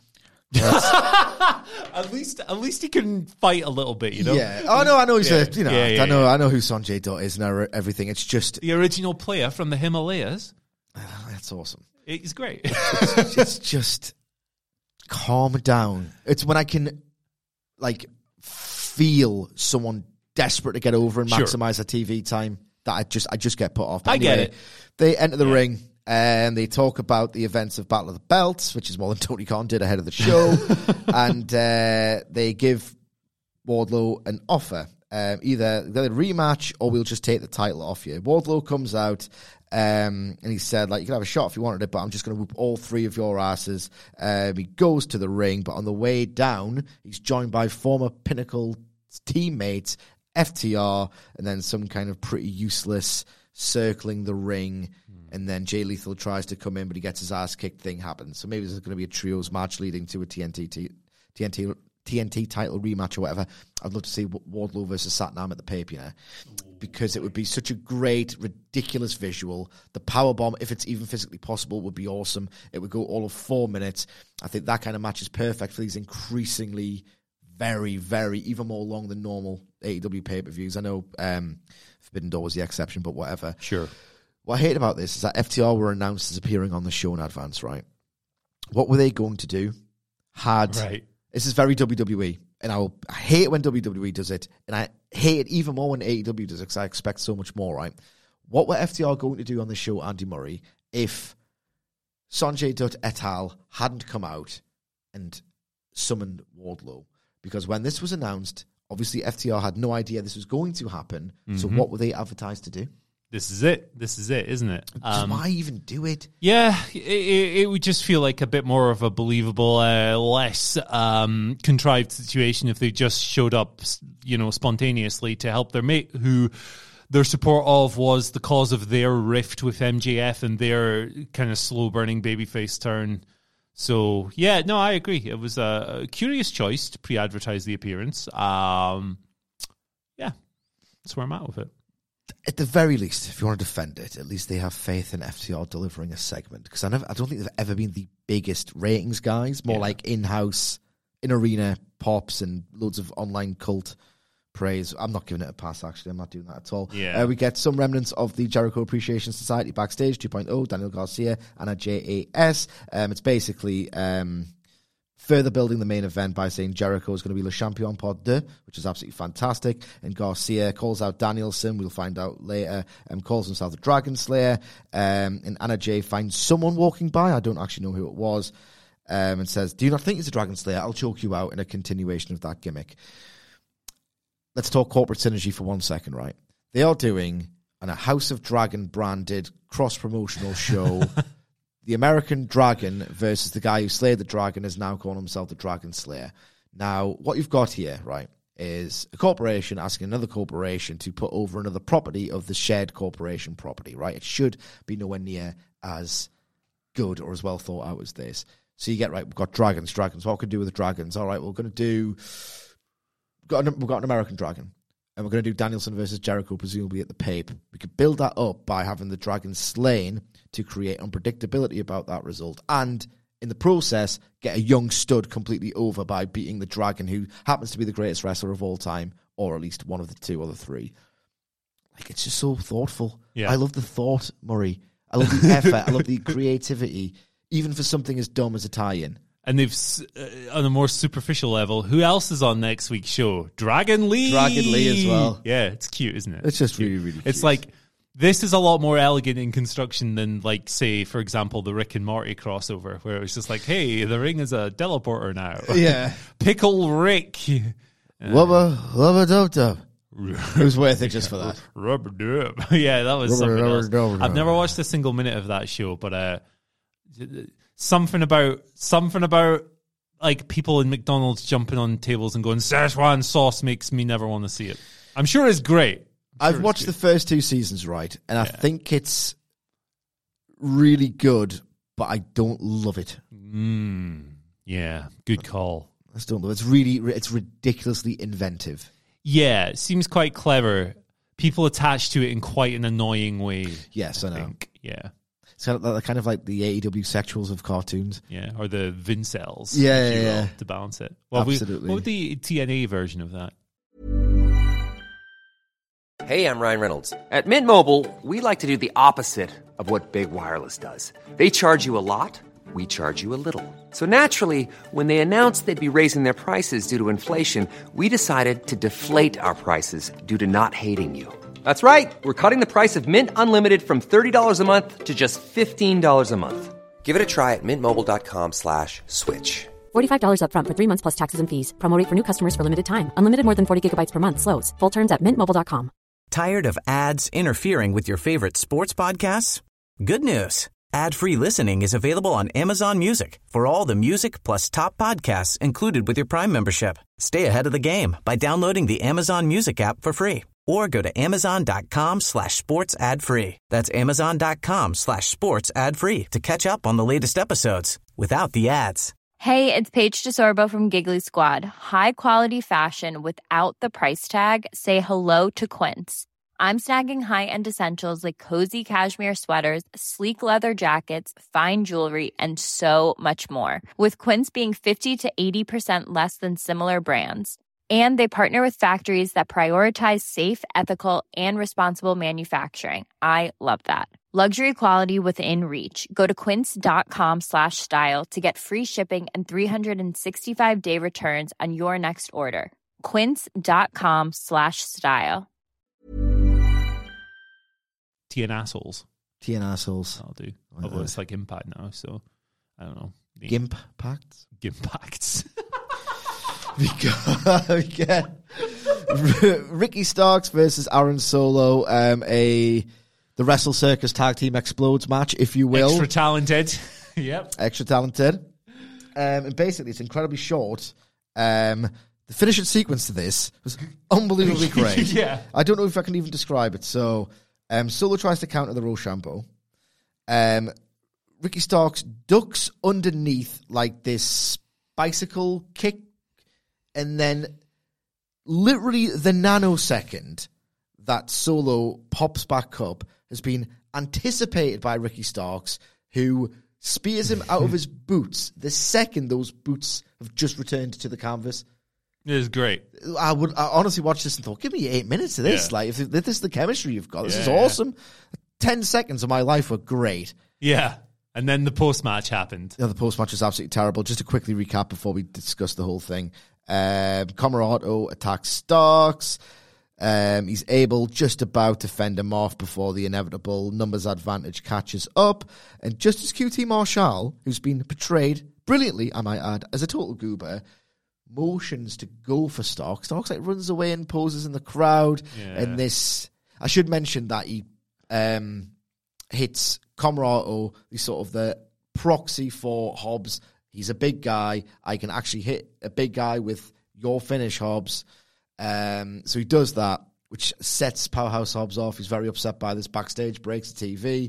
At least, at least he can fight a little bit, you know. Yeah. Oh no, I know he's yeah. a, you know, yeah, yeah, I know, yeah. I know who Sanjay Dutt is and everything. It's just the original player from the Himalayas. That's awesome. It's great. It's, it's just calm down. It's when I can like feel someone desperate to get over and sure. maximize their T V time that I just, I just get put off. But I anyway, get it. They enter the yeah. ring. And they talk about the events of Battle of the Belts, which is more than Tony Khan did ahead of the show. and uh, they give Wardlow an offer. Um, either they'll rematch or we'll just take the title off you. Wardlow comes out um, and he said, like, you can have a shot if you wanted it, but I'm just going to whoop all three of your asses. Um, he goes to the ring, but on the way down, he's joined by former Pinnacle teammates, F T R, and then some kind of pretty useless circling the ring. And then Jay Lethal tries to come in, but he gets his ass kicked. Thing happens. So maybe there's going to be a trios match leading to a T N T, T N T, T N T title rematch or whatever. I'd love to see Wardlow versus Satnam at the Pape, you know, because it would be such a great, ridiculous visual. The powerbomb, if it's even physically possible, would be awesome. It would go all of four minutes. I think that kind of match is perfect for these increasingly very, very, even more long than normal A E W pay-per-views. I know um, Forbidden Door was the exception, but whatever. Sure. What I hate about this is that F T R were announced as appearing on the show in advance, right? What were they going to do? Had right. This is very W W E, and I, will, I hate it when W W E does it, and I hate it even more when A E W does it because I expect so much more, right? What were F T R going to do on the show, Andy Murray, if Sanjay Dutt et al. Hadn't come out and summoned Wardlow? Because when this was announced, obviously F T R had no idea this was going to happen, mm-hmm. so what were they advertised to do? This is it. This is it, isn't it? Um, why even do it? Yeah, it, it, it would just feel like a bit more of a believable, uh, less um, contrived situation if they just showed up, you know, spontaneously to help their mate who their support of was the cause of their rift with M J F and their kind of slow-burning babyface turn. So, yeah, no, I agree. It was a, a curious choice to pre-advertise the appearance. Um, yeah, that's where I'm at with it. At the very least, if you want to defend it, at least they have faith in F T R delivering a segment. Because I never, I don't think they've ever been the biggest ratings guys. More yeah. like in-house, in-arena pops and loads of online cult praise. I'm not giving it a pass, actually. I'm not doing that at all. Yeah. Uh, we get some remnants of the Jericho Appreciation Society backstage, two point oh, Daniel Garcia and a J A S. Um, it's basically... Um, further building the main event by saying Jericho is going to be Le Champion par deux, which is absolutely fantastic. And Garcia calls out Danielson, we'll find out later, and um, calls himself the Dragon Slayer. Um, and Anna Jay finds someone walking by, I don't actually know who it was, um, and says, do you not think he's a Dragon Slayer? I'll choke you out in a continuation of that gimmick. Let's talk corporate synergy for one second, right? They are doing an, a House of Dragon branded cross-promotional show. The American Dragon versus the guy who slayed the dragon is now calling himself the Dragon Slayer. Now, what you've got here, right, is a corporation asking another corporation to put over another property of the shared corporation property, right? It should be nowhere near as good or as well thought out as this. So you get, right, we've got dragons, dragons. What can we do with the dragons? All right, we're going to do... We've got, an, we've got an American Dragon. And we're going to do Danielson versus Jericho, presumably at the Pape. We could build that up by having the dragon slain to create unpredictability about that result. And in the process, get a young stud completely over by beating the dragon, who happens to be the greatest wrestler of all time, or at least one of the two or the three. Like, it's just so thoughtful. Yeah. I love the thought, Murray. I love the effort. I love the creativity, even for something as dumb as a tie-in. And they've, uh, on a more superficial level, who else is on next week's show? Dragon Lee. Dragon Lee as well. Yeah, it's cute, isn't it? It's just really, really cute. It's like, this is a lot more elegant in construction than, like, say, for example, the Rick and Morty crossover, where it was just like, hey, the ring is a teleporter now. Yeah. Pickle Rick. Uh, Wubba, wubba dub dub. It was worth it just for that. Rubber dub. Yeah, that was Rubber, something rubber, else. rubber, I've never watched a single minute of that show, but uh, something about something about like people in McDonald's jumping on tables and going, Szechuan sauce makes me never want to see it. I'm sure it's great. Sure I've watched great. the first two seasons, right? And I yeah. think it's really good, but I don't love it. Mm, yeah, good call. I just don't love it. It's really, it's ridiculously inventive. Yeah, it seems quite clever. People attach to it in quite an annoying way. Yes, I, I know. Think. Yeah. It's kind of, like, kind of like the A E W sexuals of cartoons. Yeah, or the Vincels. Yeah, if you yeah, will, yeah. to balance it. Well, Absolutely. We, what would the T N A version of that? Hey, I'm Ryan Reynolds. At Mint Mobile, we like to do the opposite of what Big Wireless does. They charge you a lot, we charge you a little. So naturally, when they announced they'd be raising their prices due to inflation, we decided to deflate our prices due to not hating you. That's right. We're cutting the price of Mint Unlimited from thirty dollars a month to just fifteen dollars a month. Give it a try at mintmobile.com slash switch. forty-five dollars up front for three months plus taxes and fees. Promo rate for new customers for limited time. Unlimited more than forty gigabytes per month. Slows full terms at mint mobile dot com. Tired of ads interfering with your favorite sports podcasts? Good news. Ad-free listening is available on Amazon Music for all the music plus top podcasts included with your Prime membership. Stay ahead of the game by downloading the Amazon Music app for free or go to amazon.com slash sports ad free. That's amazon.com slash sports ad free to catch up on the latest episodes without the ads. Hey, it's Paige DeSorbo from Giggly Squad. High quality fashion without the price tag. Say hello to Quince. I'm snagging high-end essentials like cozy cashmere sweaters, sleek leather jackets, fine jewelry, and so much more. With Quince being fifty to eighty percent less than similar brands. And they partner with factories that prioritize safe, ethical, and responsible manufacturing. I love that. Luxury quality within reach. Go to quince.com slash style to get free shipping and three sixty-five day returns on your next order. Quince.com slash style. T N assholes. T N assholes. I'll do. Why Although not? it's like Impact now, so I don't know. The Gimp pacts? Gimpacts. We got, we get R- Ricky Starks versus Aaron Solo, um, a the Wrestle Circus Tag Team Explodes match, if you will. Extra talented. Yep. Extra talented. Um, and basically, it's incredibly short. Um, the finishing sequence to this was unbelievably great. Yeah. I don't know if I can even describe it. So, um, Solo tries to counter the Rochambeau. Um, Ricky Starks ducks underneath like this bicycle kick. And then literally the nanosecond that Solo pops back up has been anticipated by Ricky Starks, who spears him out of his boots the second those boots have just returned to the canvas. It is great. I would I honestly watch this and thought, give me eight minutes of this. Yeah. Like, if this is the chemistry you've got, this is Yeah. awesome. Ten seconds of my life were great. Yeah. And then the post-match happened. Yeah, the post-match was absolutely terrible. Just to quickly recap before we discuss the whole thing. Um, Comoroto attacks Starks. Um, he's able just about to fend him off before the inevitable numbers advantage catches up. And just as Q T Marshall, who's been portrayed brilliantly, I might add, as a total goober, motions to go for Starks. Starks like runs away and poses in the crowd. Yeah. And this, I should mention that he um, hits Comoroto, the sort of the proxy for Hobbs. He's a big guy. I can actually hit a big guy with your finish, Hobbs. Um, so he does that, which sets Powerhouse Hobbs off. He's very upset by this backstage, breaks the T V.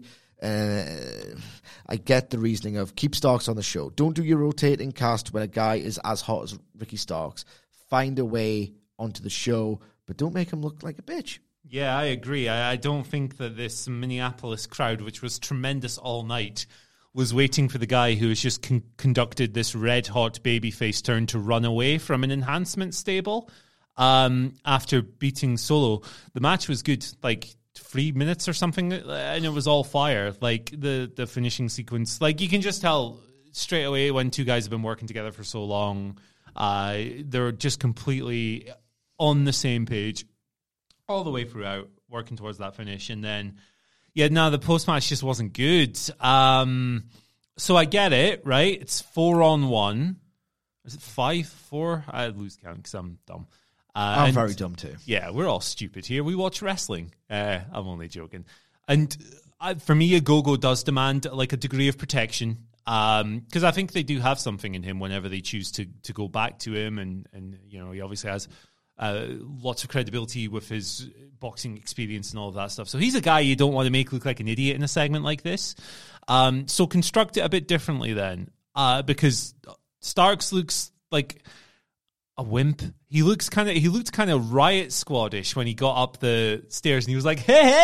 Uh, I get the reasoning of keep Starks on the show. Don't do your rotating cast when a guy is as hot as Ricky Starks. Find a way onto the show, but don't make him look like a bitch. Yeah, I agree. I, I don't think that this Minneapolis crowd, which was tremendous all night, was waiting for the guy who has just con- conducted this red-hot babyface turn to run away from an enhancement stable um, after beating Solo. The match was good, like three minutes or something, and it was all fire. Like the, the finishing sequence, like you can just tell straight away when two guys have been working together for so long, uh, they're just completely on the same page all the way throughout, working towards that finish. And then yeah, no, the post-match just wasn't good. Um, so I get it, right? It's four on one. Is it five, four? I lose count because I'm dumb. Uh, I'm and, very dumb too. Yeah, we're all stupid here. We watch wrestling. Uh, I'm only joking. And uh, for me, a go-go does demand like a degree of protection. Because um, I think they do have something in him whenever they choose to to go back to him, and and you know he obviously has uh, lots of credibility with his boxing experience and all of that stuff. So he's a guy you don't want to make look like an idiot in a segment like this. Um, so construct it a bit differently then, uh, because Starks looks like a wimp. He looks kind of he looked kind of Riot Squadish when he got up the stairs and he was like,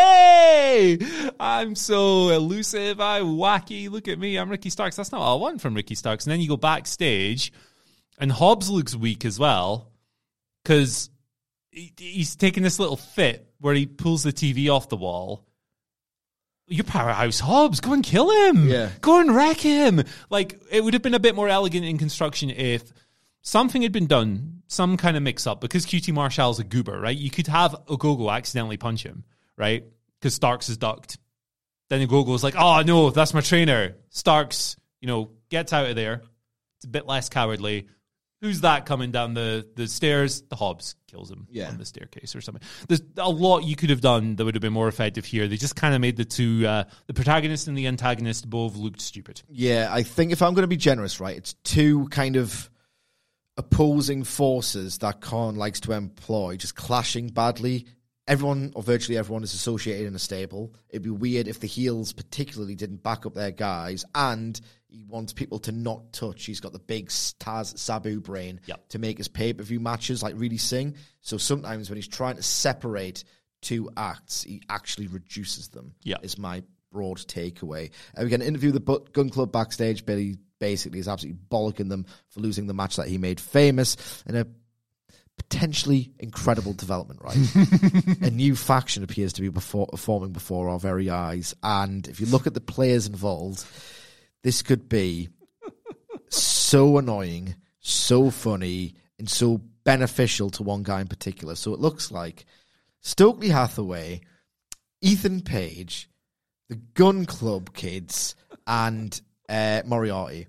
hey, hey, I'm so elusive, I'm wacky, look at me, I'm Ricky Starks. That's not what I want from Ricky Starks. And then you go backstage and Hobbs looks weak as well because he, he's taking this little fit where he pulls the T V off the wall. You're Powerhouse Hobbs, go and kill him. Yeah. Go and wreck him. Like, it would have been a bit more elegant in construction if something had been done, some kind of mix-up, because Q T Marshall's a goober, right? You could have Ogogo accidentally punch him, right? Because Starks is ducked. Then Ogogo's like, oh, no, that's my trainer. Starks, you know, gets out of there. It's a bit less cowardly. Who's that coming down the, the stairs? The Hobbs kills him yeah. on the staircase or something. There's a lot you could have done that would have been more effective here. They just kind of made the two, uh, the protagonist and the antagonist both looked stupid. Yeah, I think if I'm going to be generous, right, it's two kind of opposing forces that Khan likes to employ, just clashing badly. Everyone, or virtually everyone, is associated in a stable. It'd be weird if the heels particularly didn't back up their guys, and he wants people to not touch. He's got the big Taz Sabu brain yep. to make his pay-per-view matches like really sing. So sometimes when he's trying to separate two acts, he actually reduces them, yep. is my broad takeaway. Uh, we get an interview with the Gun Club backstage. Billy basically is absolutely bollocking them for losing the match that he made famous in a potentially incredible development, right? A new faction appears to be before, forming before our very eyes, and if you look at the players involved, this could be so annoying, so funny, and so beneficial to one guy in particular. So it looks like Stokely Hathaway, Ethan Page, the Gun Club kids, and uh, Moriarty.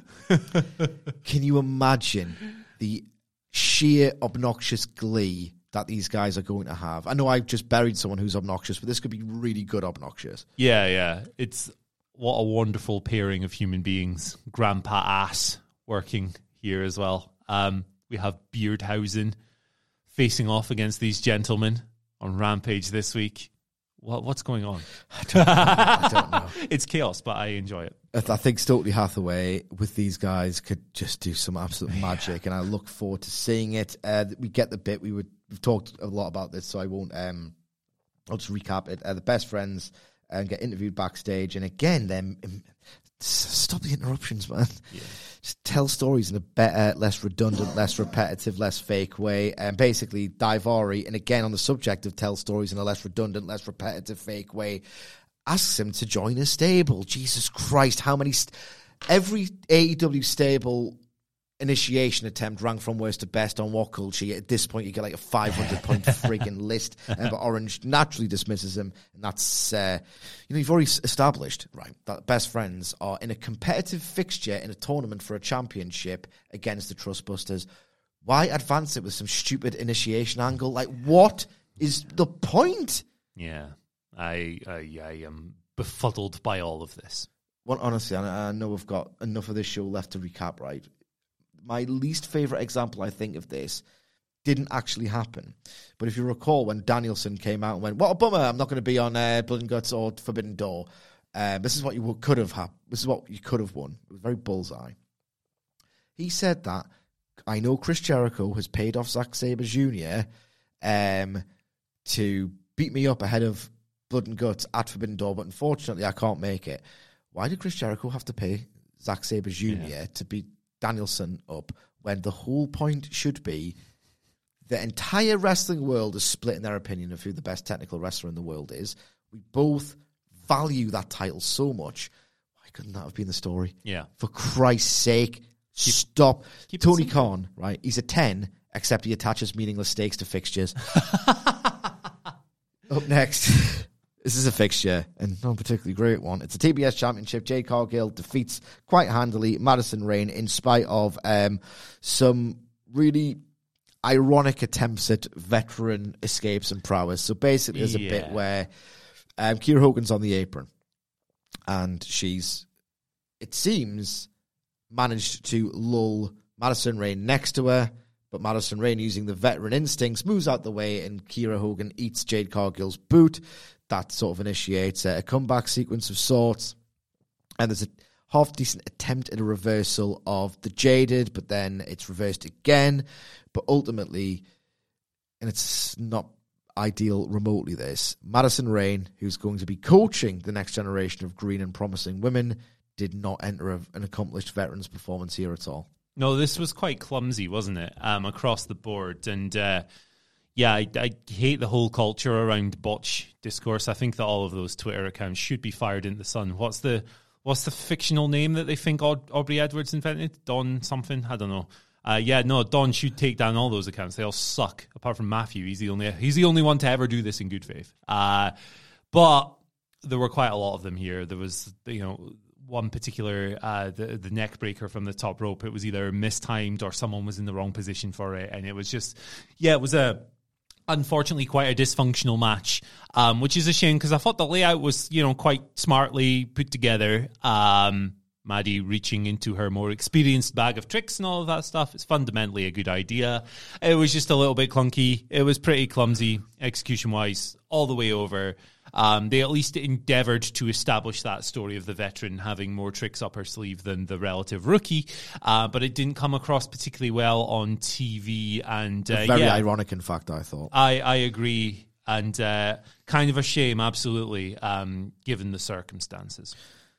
Can you imagine the sheer obnoxious glee that these guys are going to have? I know I've just buried someone who's obnoxious, but this could be really good obnoxious. Yeah, yeah. It's what a wonderful pairing of human beings. Grandpa Ass working here as well. Um, we have Beardhausen facing off against these gentlemen on Rampage this week. What, what's going on? I don't know. I don't know. It's chaos, but I enjoy it. I, th- I think Stokely Hathaway with these guys could just do some absolute magic, and I look forward to seeing it. Uh, we get the bit. We would, we've talked a lot about this, so I won't. Um, I'll just recap it. Uh, the best friends and uh, get interviewed backstage, and again, them um, stop the interruptions, man. Yeah. Just tell stories in a better, less redundant, less repetitive, less fake way. And basically, Daivari, and again on the subject of tell stories in a less redundant, less repetitive, fake way, asks him to join a stable. Jesus Christ, how many... St- Every A E W stable initiation attempt ranked from worst to best on What Culture. At this point, you get like a five hundred point friggin' list. Uh, but Orange naturally dismisses him. And that's, uh, you know, you've already established, right, that best friends are in a competitive fixture in a tournament for a championship against the Trustbusters. Why advance it with some stupid initiation angle? Like, what is the point? Yeah, I, I, I am befuddled by all of this. Well, honestly, I, I know we've got enough of this show left to recap, right? My least favourite example, I think, of this didn't actually happen. But if you recall, when Danielson came out and went, what a bummer, I'm not going to be on uh, Blood and Guts or Forbidden Door. Uh, this is what you could have had. This is what you could have won. It was very bullseye. He said that, I know Chris Jericho has paid off Zack Sabre Junior um, to beat me up ahead of Blood and Guts at Forbidden Door, but unfortunately I can't make it. Why did Chris Jericho have to pay Zack Sabre Junior Yeah. to beat Danielson up when the whole point should be the entire wrestling world is split in their opinion of who the best technical wrestler in the world is? We both value that title so much. Why couldn't that have been the story? Yeah. For Christ's sake, keep, stop. Keep Tony Khan, right? He's a ten, except he attaches meaningless stakes to fixtures. Up next... This is a fixture, and not a particularly great one. It's a T B S Championship. Jade Cargill defeats quite handily Madison Rayne in spite of um, some really ironic attempts at veteran escapes and prowess. So basically there's a yeah. bit where um, Kiera Hogan's on the apron, and she's it seems, managed to lull Madison Rayne next to her, but Madison Rayne, using the veteran instincts, moves out the way, and Kiera Hogan eats Jade Cargill's boot. That sort of initiates a comeback sequence of sorts, and there's a half-decent attempt at a reversal of the Jaded, but then it's reversed again. But ultimately, and it's not ideal remotely, this, Madison Rayne, who's going to be coaching the next generation of green and promising women, did not enter a, an accomplished veteran's performance here at all. No, this was quite clumsy, wasn't it, um, across the board? And uh, yeah, I, I hate the whole culture around botch discourse. I think that all of those Twitter accounts should be fired into the sun. What's the what's the fictional name that they think Aud- Aubrey Edwards invented? Don something? I don't know. Uh, yeah, no, Don should take down all those accounts. They all suck, apart from Matthew. He's the only he's the only one to ever do this in good faith. Uh, but there were quite a lot of them here. There was, you know, one particular, uh, the, the neck breaker from the top rope. It was either mistimed or someone was in the wrong position for it. And it was just, yeah, it was a, unfortunately, quite a dysfunctional match, um, which is a shame because I thought the layout was, you know, quite smartly put together. Um, Maddie reaching into her more experienced bag of tricks and all of that stuff. It's fundamentally a good idea. It was just a little bit clunky. It was pretty clumsy execution-wise all the way over. Um, they at least endeavoured to establish that story of the veteran having more tricks up her sleeve than the relative rookie, uh, but it didn't come across particularly well on T V. And uh, Very yeah, ironic, in fact, I thought. I, I agree, and uh, kind of a shame, absolutely, um, given the circumstances.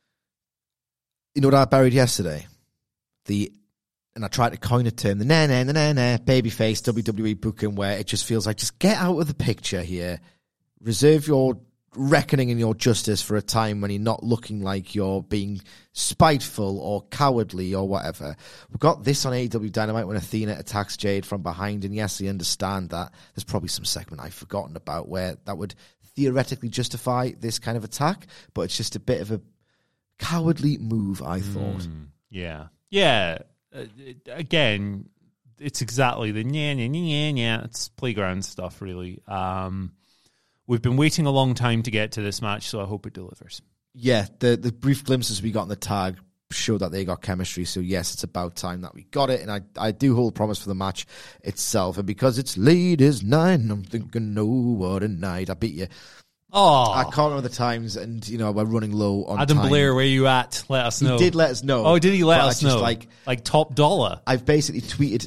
You know what I buried yesterday? The, and I tried to coin a term, the na na na na na babyface W W E booking, where it just feels like, just get out of the picture here. Reserve your reckoning and your justice for a time when you're not looking like you're being spiteful or cowardly or whatever. We've got this on A E W Dynamite when Athena attacks Jade from behind, and yes, I understand that there's probably some segment I've forgotten about where that would theoretically justify this kind of attack, but it's just a bit of a cowardly move, I thought. Mm, yeah. Yeah. Uh, it, again, it's exactly the nya, nya, nya, nya. It's playground stuff, really. Um, we've been waiting a long time to get to this match, so I hope it delivers. Yeah, the, the brief glimpses we got in the tag show that they got chemistry, so yes, it's about time that we got it, and I, I do hold promise for the match itself, and because it's late as nine, I'm thinking, no, what a night. I beat you. Oh, I can't remember the times, and you know we're running low on Adam time. Blair, where you at? Let us know. He did let us know. Oh, did he let but us I just know? Like, like top dollar. I've basically tweeted.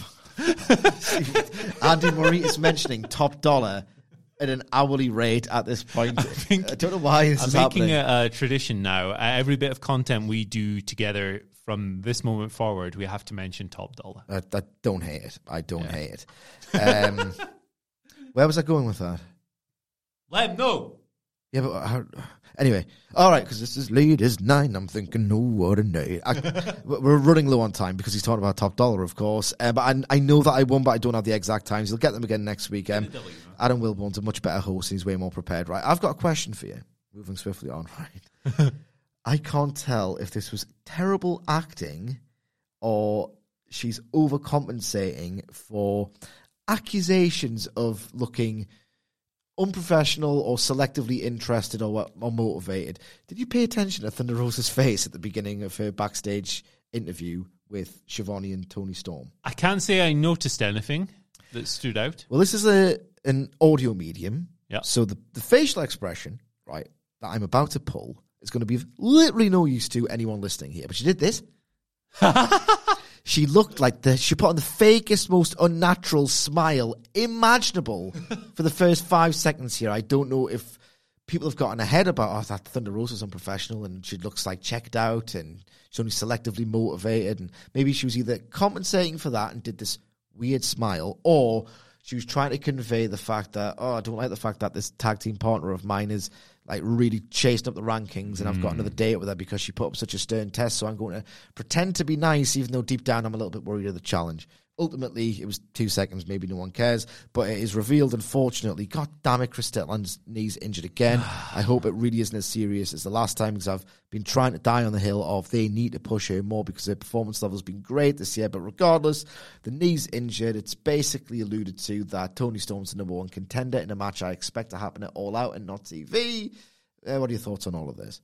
Andy Murray is mentioning top dollar at an hourly rate at this point. I, think, I don't know why this I'm is making happening. a, a tradition now. Uh, every bit of content we do together from this moment forward, we have to mention top dollar. I, I don't hate it. I don't Yeah. hate it. Um, where was I going with that? Let him know. Yeah, but how, anyway, all right, because this is late as nine. I'm thinking, no, what a night. I, we're running low on time because he's talking about top dollar, of course. Uh, but I, I know that I won, but I don't have the exact times. He'll get them again next week. Um, Adam Wilborn's a much better host. He's way more prepared, right? I've got a question for you. Moving swiftly on, right? I can't tell if this was terrible acting or she's overcompensating for accusations of looking unprofessional or selectively interested or, or motivated. Did you pay attention to Thunder Rosa's face at the beginning of her backstage interview with Shivani and Tony Storm? I can't say I noticed anything that stood out. Well, this is a an audio medium. Yeah. So the, the facial expression, right, that I'm about to pull is going to be of literally no use to anyone listening here. But she did this. She looked like the, she put on the fakest, most unnatural smile imaginable for the first five seconds here. I don't know if people have gotten ahead about, oh, that Thunder Rosa's unprofessional and she looks like checked out and she's only selectively motivated. And maybe she was either compensating for that and did this weird smile, or she was trying to convey the fact that, oh, I don't like the fact that this tag team partner of mine is like really chasing up the rankings and I've got another date with her because she put up such a stern test, so I'm going to pretend to be nice even though deep down I'm a little bit worried of the challenge. Ultimately, it was two seconds, maybe no one cares, but it is revealed, unfortunately, God damn it, Chris Statland's knee's injured again. I hope it really isn't as serious as the last time, because I've been trying to die on the hill of they need to push her more because her performance level's been great this year, but regardless, the knee's injured. It's basically alluded to that Tony Storm's the number one contender in a match I expect to happen at All Out and not T V. Uh, what are your thoughts on all of this?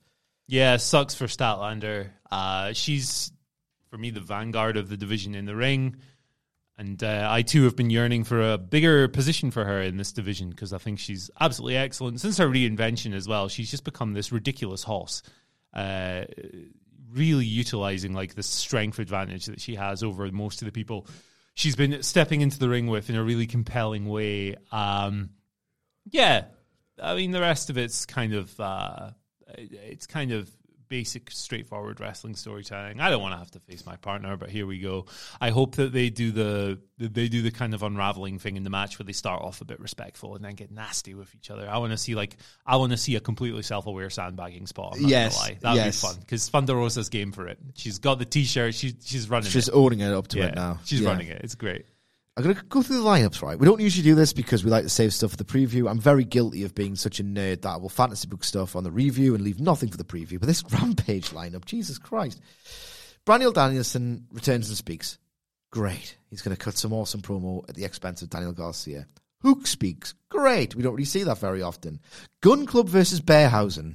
Yeah, sucks for Statlander. Uh, she's, for me, the vanguard of the division in the ring. And uh, I, too, have been yearning for a bigger position for her in this division because I think she's absolutely excellent. Since her reinvention as well, she's just become this ridiculous horse, uh, really utilizing like the strength advantage that she has over most of the people she's been stepping into the ring with in a really compelling way. Um, yeah, I mean, the rest of it's kind of... Uh, It's kind of basic, straightforward wrestling storytelling. I don't want to have to face my partner, but here we go. I hope that they do the they do the kind of unraveling thing in the match where they start off a bit respectful and then get nasty with each other. I want to see like I want to see a completely self-aware sandbagging spot. I'm not yes, gonna lie. That'd yes. be fun because Thunder Rosa's game for it. She's got the t-shirt. She, she's running. She's it. owning it up to yeah, it now. She's yeah. running it. It's great. I'm going to go through the lineups, right? We don't usually do this because we like to save stuff for the preview. I'm very guilty of being such a nerd that I will fantasy book stuff on the review and leave nothing for the preview. But this Rampage lineup, Jesus Christ. Braniel Danielson returns and speaks. Great. He's going to cut some awesome promo at the expense of Daniel Garcia. Hook speaks. Great. We don't really see that very often. Gun Club versus Bearhausen.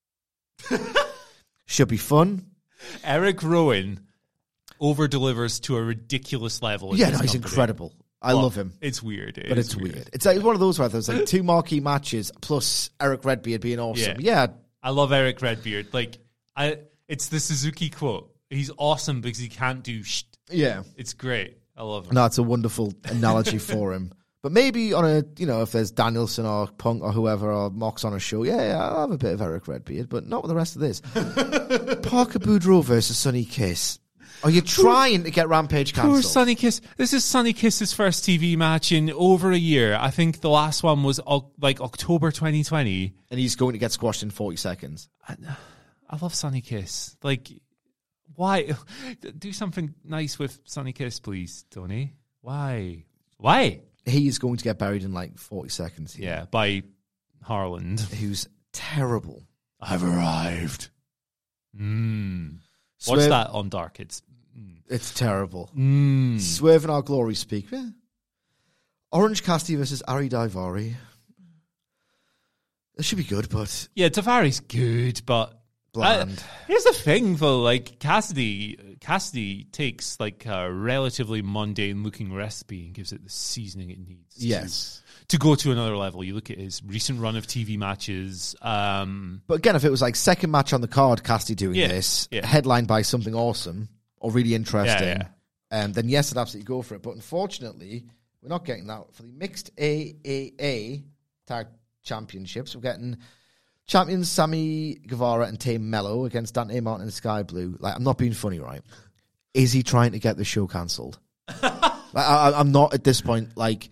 Should be fun. Eric Rowan over-delivers to a ridiculous level. Yeah, no, he's company. incredible. I well, love him. It's weird. It but it's weird. weird. It's like one of those where there's like two marquee matches plus Eric Redbeard being awesome. Yeah. yeah. I love Eric Redbeard. Like, I, it's the Suzuki quote. He's awesome because he can't do sh. Yeah. It's great. I love him. No, it's a wonderful analogy for him. But maybe on a, you know, if there's Danielson or Punk or whoever or Mox on a show, yeah, yeah, I'll have a bit of Eric Redbeard, but not with the rest of this. Parker Boudreaux versus Sonny Kiss. Are you trying to get Rampage cancelled? Poor Sonny Kiss. This is Sonny Kiss's first T V match in over a year. I think the last one was like October twenty twenty. And he's going to get squashed in forty seconds. I, I love Sonny Kiss. Like, why? Do something nice with Sonny Kiss, please, Tony. Why? Why? He is going to get buried in like forty seconds. Here. Yeah, by Harland. Who's terrible. I've arrived. Mm. Watch Swerve, that on Dark. It's mm. it's terrible. Mm. Swerve in Our Glory speak. Yeah. Orange Cassidy versus Ari Daivari. It should be good, but yeah, Daivari's good, but bland. Uh, here's the thing, though. Like Cassidy, Cassidy takes like a relatively mundane-looking recipe and gives it the seasoning it needs. Yes. To, to go to another level. You look at his recent run of T V matches. Um, but again, if it was like second match on the card, Cassidy doing yeah, this, yeah. headlined by something awesome or really interesting, yeah, yeah. Um, then yes, I'd absolutely go for it. But unfortunately, we're not getting that for the mixed A A A tag championships. We're getting champions Sammy Guevara and Tame Mello against Dante Martin and Sky Blue. Like, I'm not being funny, right? Is he trying to get the show cancelled? like, I, I'm not at this point. Like,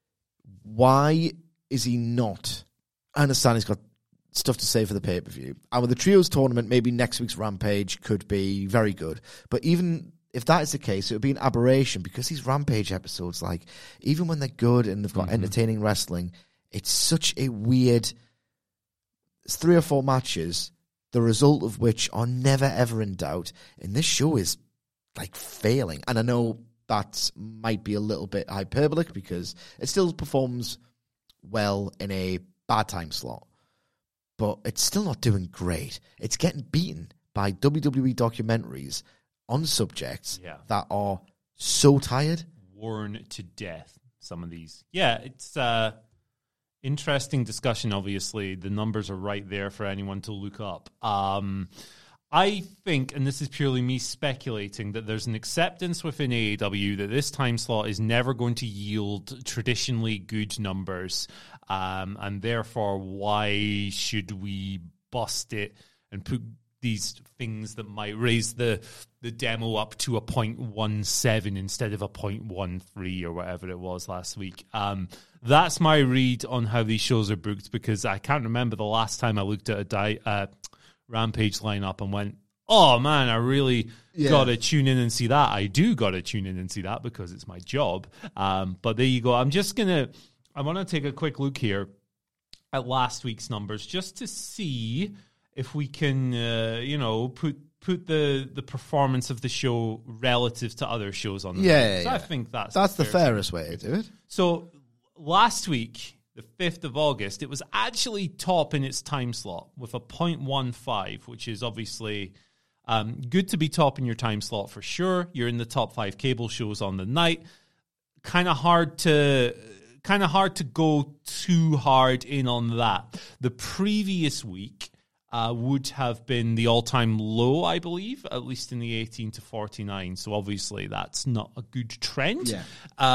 why is he not? I understand he's got stuff to say for the pay-per-view. And with the Trios tournament, maybe next week's Rampage could be very good. But even if that is the case, it would be an aberration because these Rampage episodes, like, even when they're good and they've got mm-hmm. entertaining wrestling, it's such a weird... It's three or four matches, the result of which are never, ever in doubt. And this show is, like, failing. And I know that might be a little bit hyperbolic because it still performs well in a bad time slot. But it's still not doing great. It's getting beaten by W W E documentaries on subjects yeah. that are so tired. Worn to death, some of these. Yeah, it's uh interesting discussion, obviously. The numbers are right there for anyone to look up. Um, I think, and this is purely me speculating, that there's an acceptance within A E W that this time slot is never going to yield traditionally good numbers. Um, and therefore, why should we bust it and put these things that might raise the the demo up to a point one seven instead of a point one three or whatever it was last week. Um, that's my read on how these shows are booked because I can't remember the last time I looked at a di- uh, Rampage lineup and went, oh man, I really yeah. got to tune in and see that. I do got to tune in and see that because it's my job. Um, but there you go. I'm just going to, I want to take a quick look here at last week's numbers just to see if we can, uh, you know, put put the, the performance of the show relative to other shows on the yeah, yeah, so yeah. I think that's that's the fair fairest way to do it. So last week the fifth of August, it was actually top in its time slot with a point one five, which is obviously um, good to be top in your time slot for sure. You're in the top five cable shows on the night. Kind of hard to... Kind of hard to go too hard in on that. The previous week uh, would have been the all-time low, I believe, at least in the eighteen to forty-nine. So obviously that's not a good trend. Yeah.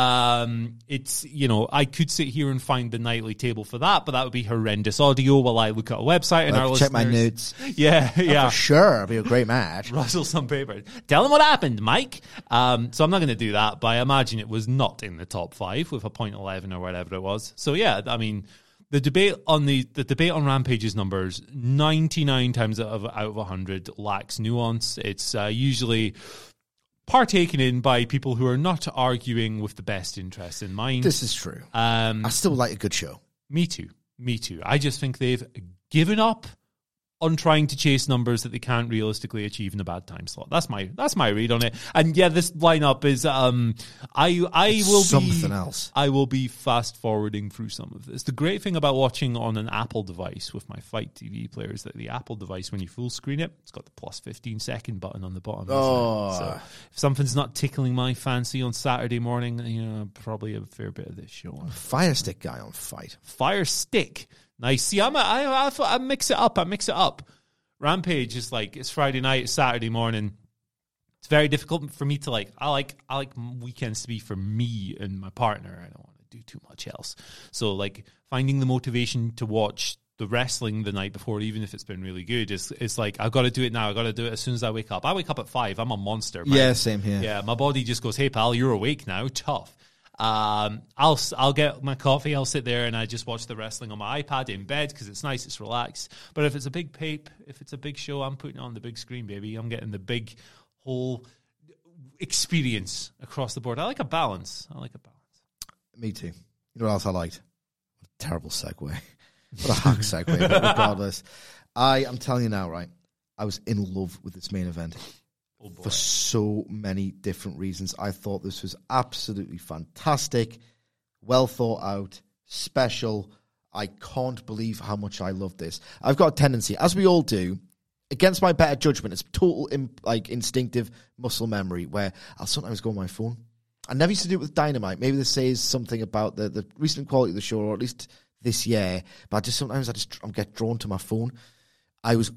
Um, it's, you know, I could sit here and find the nightly table for that, but that would be horrendous audio while I look at a website and I'll our check listeners. my notes. Yeah, yeah. For sure, it'll be a great match. Rustle some paper. Tell them what happened, Mike. Um, so I'm not going to do that, but I imagine it was not in the top five with a point eleven or whatever it was. So yeah, I mean, the debate on the the debate on Rampage's numbers, ninety-nine times out of out of one hundred lacks nuance. It's uh, usually partaken in by people who are not arguing with the best interests in mind. This is true. Um, I still like a good show. Me too. Me too. I just think they've given up on trying to chase numbers that they can't realistically achieve in a bad time slot. That's my that's my read on it. And yeah, this lineup is um I I It's will something be else. I will be fast forwarding through some of this. The great thing about watching on an Apple device with my Fight T V player is that the Apple device, when you full screen it, it's got the plus fifteen second button on the bottom. Oh. So if something's not tickling my fancy on Saturday morning, you know, probably a fair bit of this show on. Fire Stick guy on Fight. Fire Stick. Nice. See, I'm a, I, I, I mix it up. I mix it up. Rampage is like, it's Friday night, it's Saturday morning. It's very difficult for me to like, I like I like weekends to be for me and my partner. I don't want to do too much else. So like finding the motivation to watch the wrestling the night before, even if it's been really good, is it's like, I've got to do it now. I've got to do it as soon as I wake up. I wake up at five. I'm a monster. Man. Yeah, same here. Yeah, my body just goes, hey pal, you're awake now. Tough. Um, I'll I'll get my coffee. I'll sit there and I just watch the wrestling on my iPad in bed because it's nice, it's relaxed. But if it's a big pape, if it's a big show, I'm putting it on the big screen, baby. I'm getting the big whole experience across the board. I like a balance. I like a balance. Me too. You know what else I liked? What a terrible segue. What a hack segue. But regardless, I am telling you now, right? I was in love with this main event. Oh, for so many different reasons. I thought this was absolutely fantastic, well thought out, special. I can't believe how much I love this. I've got a tendency, as we all do, against my better judgment, it's total like instinctive muscle memory, where I'll sometimes go on my phone. I never used to do it with Dynamite. Maybe this says something about the, the recent quality of the show, or at least this year. But I just sometimes I just I get drawn to my phone. I was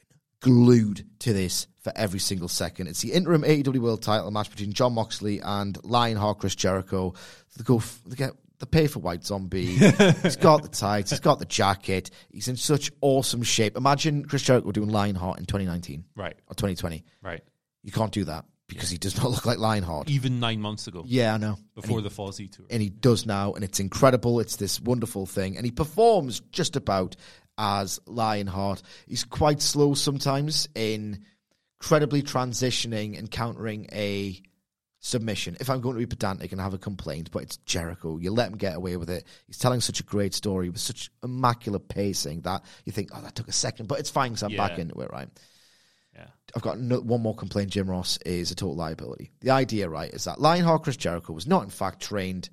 glued to this for every single second. It's the interim A E W World Title match between Jon Moxley and Lionheart Chris Jericho. They go, they get the pay for White Zombie. He's got the tights. He's got the jacket. He's in such awesome shape. Imagine Chris Jericho doing Lionheart in twenty nineteen, right, or twenty twenty. Right. You can't do that because he does not look like Lionheart. Even nine months ago. Yeah, I know. Before he, the Fozzy tour. And he does now, and it's incredible. It's this wonderful thing. And he performs just about as Lionheart. He's quite slow sometimes in incredibly transitioning and countering a submission. If I'm going to be pedantic and have a complaint, but it's Jericho. You let him get away with it. He's telling such a great story with such immaculate pacing that you think, oh, that took a second, but it's fine because I'm yeah. back into it, right? Yeah. I've got no, one more complaint. Jim Ross is a total liability. The idea, right, is that Lionheart Chris Jericho was not, in fact, trained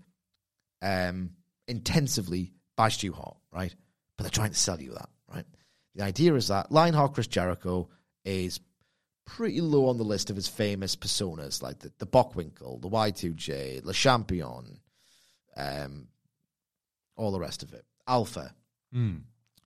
um, intensively by Stu Hart, right? But they're trying to sell you that, right? The idea is that Lionheart Chris Jericho is pretty low on the list of his famous personas, like the, the Bockwinkel, the Y two J, Le Champion, um, all the rest of it. Alpha. Mm.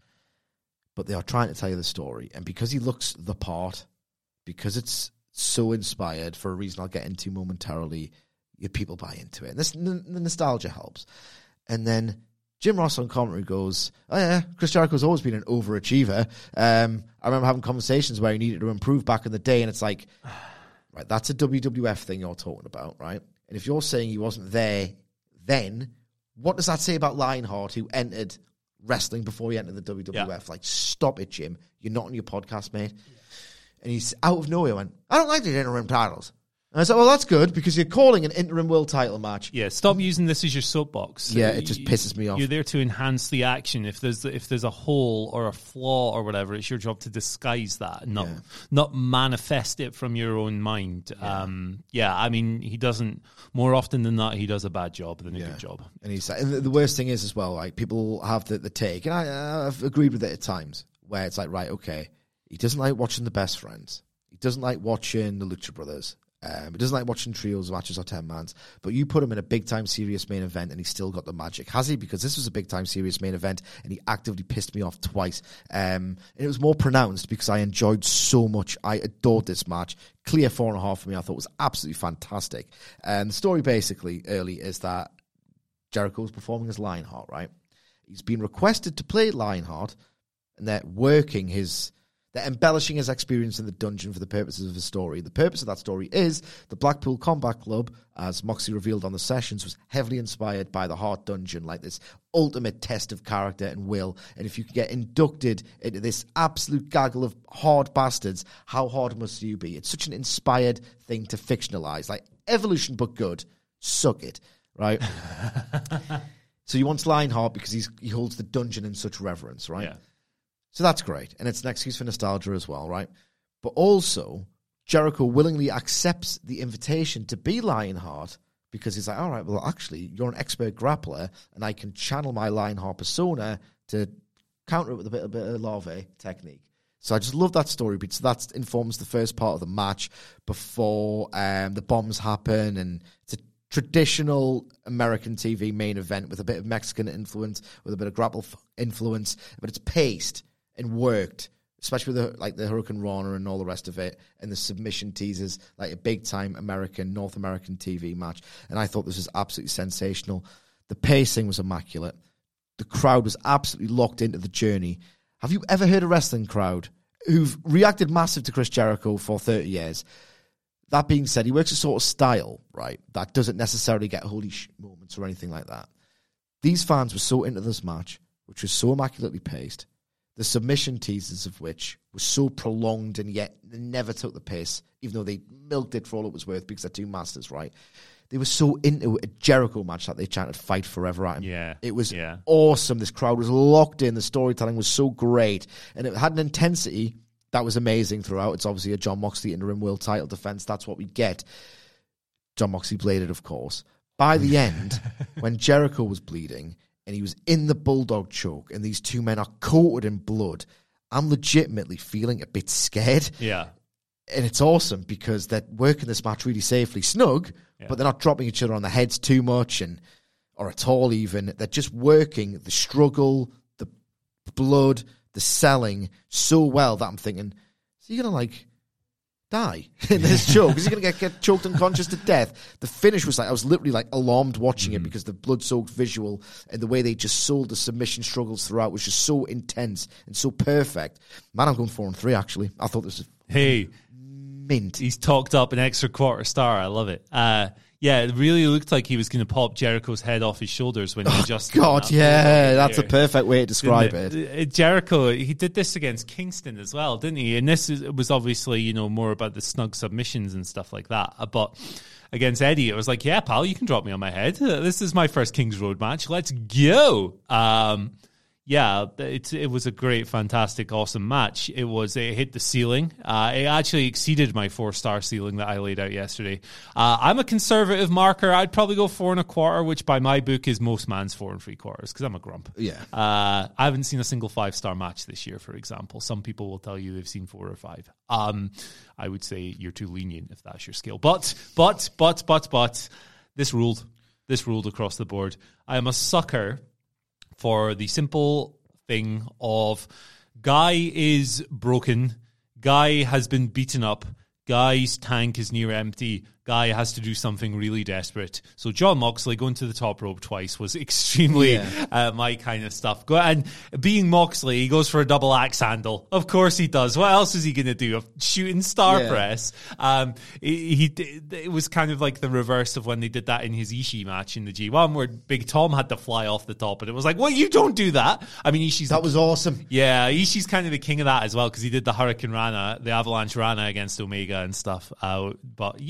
But they are trying to tell you the story. And because he looks the part, because it's so inspired for a reason I'll get into momentarily, you people buy into it. And this, the nostalgia helps. And then Jim Ross on commentary goes, oh yeah, Chris Jericho's always been an overachiever. Um, I remember having conversations where he needed to improve back in the day, and it's like, right, that's a W W F thing you're talking about, right? And if you're saying he wasn't there then, what does that say about Lionheart, who entered wrestling before he entered the W W F? Yeah. Like, stop it, Jim. You're not on your podcast, mate. Yeah. And he's out of nowhere went, I don't like these interim titles. And I said, well, that's good because you're calling an interim world title match. Yeah, stop using this as your soapbox. Yeah, it just pisses me off. You're there to enhance the action. If there's if there's a hole or a flaw or whatever, it's your job to disguise that, not yeah. not manifest it from your own mind. Yeah. Um, yeah, I mean, he doesn't. More often than not, he does a bad job than a yeah. good job. And he's and the, the worst thing is as well, like people have the, the take, and I, I've agreed with it at times, where it's like, right, okay, he doesn't like watching the Best Friends. He doesn't like watching the Lucha Brothers. Um, he doesn't like watching trios matches or ten-mans, but you put him in a big-time serious main event and he still got the magic. Has he? Because this was a big-time serious main event and he actively pissed me off twice. Um, and it was more pronounced because I enjoyed so much. I adored this match. Clear four and a half for me. I thought it was absolutely fantastic. And the story basically, early, is that Jericho was performing as Lionheart, right? He's been requested to play Lionheart and they're working his... They're embellishing his experience in the dungeon for the purposes of his story. The purpose of that story is the Blackpool Combat Club, as Moxley revealed on the sessions, was heavily inspired by the Heart Dungeon, like this ultimate test of character and will. And if you can get inducted into this absolute gaggle of hard bastards, how hard must you be? It's such an inspired thing to fictionalize. Like, Evolution, but good. Suck it, right? So he wants Lionheart because he's, he holds the dungeon in such reverence, right? Yeah. So that's great, and it's an excuse for nostalgia as well, right? But also, Jericho willingly accepts the invitation to be Lionheart because he's like, all right, well, actually, you're an expert grappler, and I can channel my Lionheart persona to counter it with a bit, a bit of larvae technique. So I just love that story beat. So that informs the first part of the match before um, the bombs happen, and it's a traditional American T V main event with a bit of Mexican influence, with a bit of grapple f- influence, but it's paced and worked, especially with the, like the Hurricane Rana and all the rest of it, and the submission teasers, like a big-time American, North American T V match. And I thought this was absolutely sensational. The pacing was immaculate. The crowd was absolutely locked into the journey. Have you ever heard a wrestling crowd who've reacted massive to Chris Jericho for thirty years? That being said, he works a sort of style, right, that doesn't necessarily get holy sh moments or anything like that. These fans were so into this match, which was so immaculately paced, the submission teasers of which were so prolonged and yet they never took the piss, even though they milked it for all it was worth because they're two masters, right? They were so into a Jericho match that they chanted fight forever at him. Yeah. It was yeah. awesome. This crowd was locked in. The storytelling was so great. And it had an intensity that was amazing throughout. It's obviously a Jon Moxley interim world title defense. That's what we get. Jon Moxley bladed, of course. By the end, when Jericho was bleeding and he was in the bulldog choke and these two men are coated in blood, I'm legitimately feeling a bit scared. Yeah. And it's awesome because they're working this match really safely, snug, yeah. but they're not dropping each other on the heads too much and or at all even. They're just working the struggle, the blood, the selling so well that I'm thinking, is he going to, like, die in this choke? Is he going to get, get choked unconscious to death? The finish was like, I was literally, like, alarmed watching mm-hmm. it because the blood-soaked visual and the way they just sold the submission struggles throughout was just so intense and so perfect. Man, I'm going four and three, actually. I thought this was... Hey... mint. He's talked up an extra quarter star. I love it. Uh, yeah, it really looked like he was going to pop Jericho's head off his shoulders when he oh, just... God, yeah, that's a perfect way to describe it. it. Jericho, he did this against Kingston as well, didn't he? And this is, was obviously, you know, more about the snug submissions and stuff like that. But against Eddie, it was like, yeah, pal, you can drop me on my head. This is my first King's Road match. Let's go. Um... Yeah, it, it was a great, fantastic, awesome match. It was, it hit the ceiling. Uh, it actually exceeded my four-star ceiling that I laid out yesterday. Uh, I'm a conservative marker. I'd probably go four and a quarter, which by my book is most man's four and three quarters, because I'm a grump. Yeah. Uh, I haven't seen a single five-star match this year, for example. Some people will tell you they've seen four or five. Um, I would say you're too lenient if that's your scale. But, but, but, but, but, this ruled. This ruled across the board. I am a sucker for the simple thing of guy is broken, guy has been beaten up, guy's tank is near empty, guy has to do something really desperate. So Jon Moxley going to the top rope twice was extremely yeah. uh, my kind of stuff. Go, and being Moxley, he goes for a double axe handle. Of course he does. What else is he going to do? A shooting star yeah. press. Um, he, he it was kind of like the reverse of when they did that in his Ishii match in the G one, where Big Tom had to fly off the top, and it was like, well, you don't do that. I mean, Ishii's that was awesome. Yeah, Ishii's kind of the king of that as well, because he did the Hurricane Rana, the Avalanche Rana against Omega and stuff. Uh, but yeah, I digress.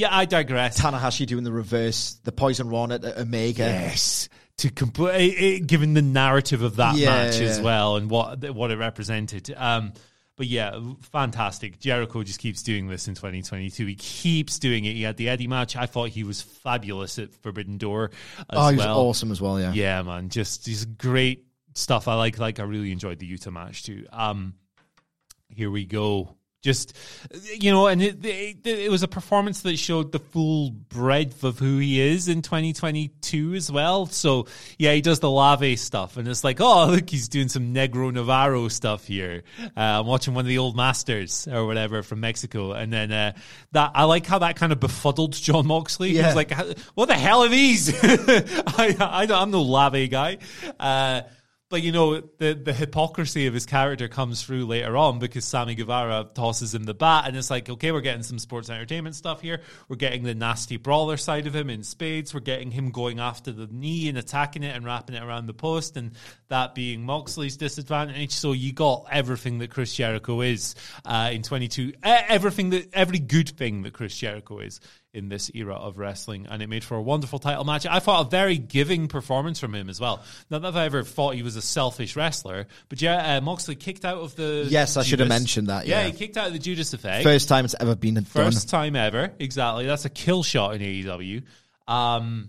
digress. Tanahashi doing the reverse, the poison run at Omega. Yes. To complete, given the narrative of that Yeah, match yeah. as well and what what it represented. Um, but yeah, fantastic. Jericho just keeps doing this in twenty twenty-two. He keeps doing it. He had the Eddie match. I thought he was fabulous at Forbidden Door as Oh, he was well. awesome as well, yeah. Yeah, man. Just, just great stuff. I like, like, I really enjoyed the Utah match too. Um, here we go. Just, you know, and it, it, it was a performance that showed the full breadth of who he is in twenty twenty-two as well. So, yeah, he does the Lave stuff, and it's like, oh, look, he's doing some Negro Navarro stuff here. Uh, I'm watching one of the old masters or whatever from Mexico, and then uh, that I like how that kind of befuddled John Moxley. He Yeah. was like, what the hell are these? I, I, I'm no Lave guy. Uh, But, you know, the, the hypocrisy of his character comes through later on because Sammy Guevara tosses him the bat, and it's like, okay, we're getting some sports entertainment stuff here. We're getting the nasty brawler side of him in spades. We're getting him going after the knee and attacking it and wrapping it around the post, and that being Moxley's disadvantage. So you got everything that Chris Jericho is uh, in twenty-two. Everything that, every good thing that Chris Jericho is in this era of wrestling, and it made for a wonderful title match. I thought a very giving performance from him as well. Not that I ever thought he was a selfish wrestler, but yeah, uh, Moxley kicked out of the Yes, I Judas. should have mentioned that, yeah. he kicked out of the Judas Effect. First time it's ever been done. First time ever, exactly. That's a kill shot in A E W. Um,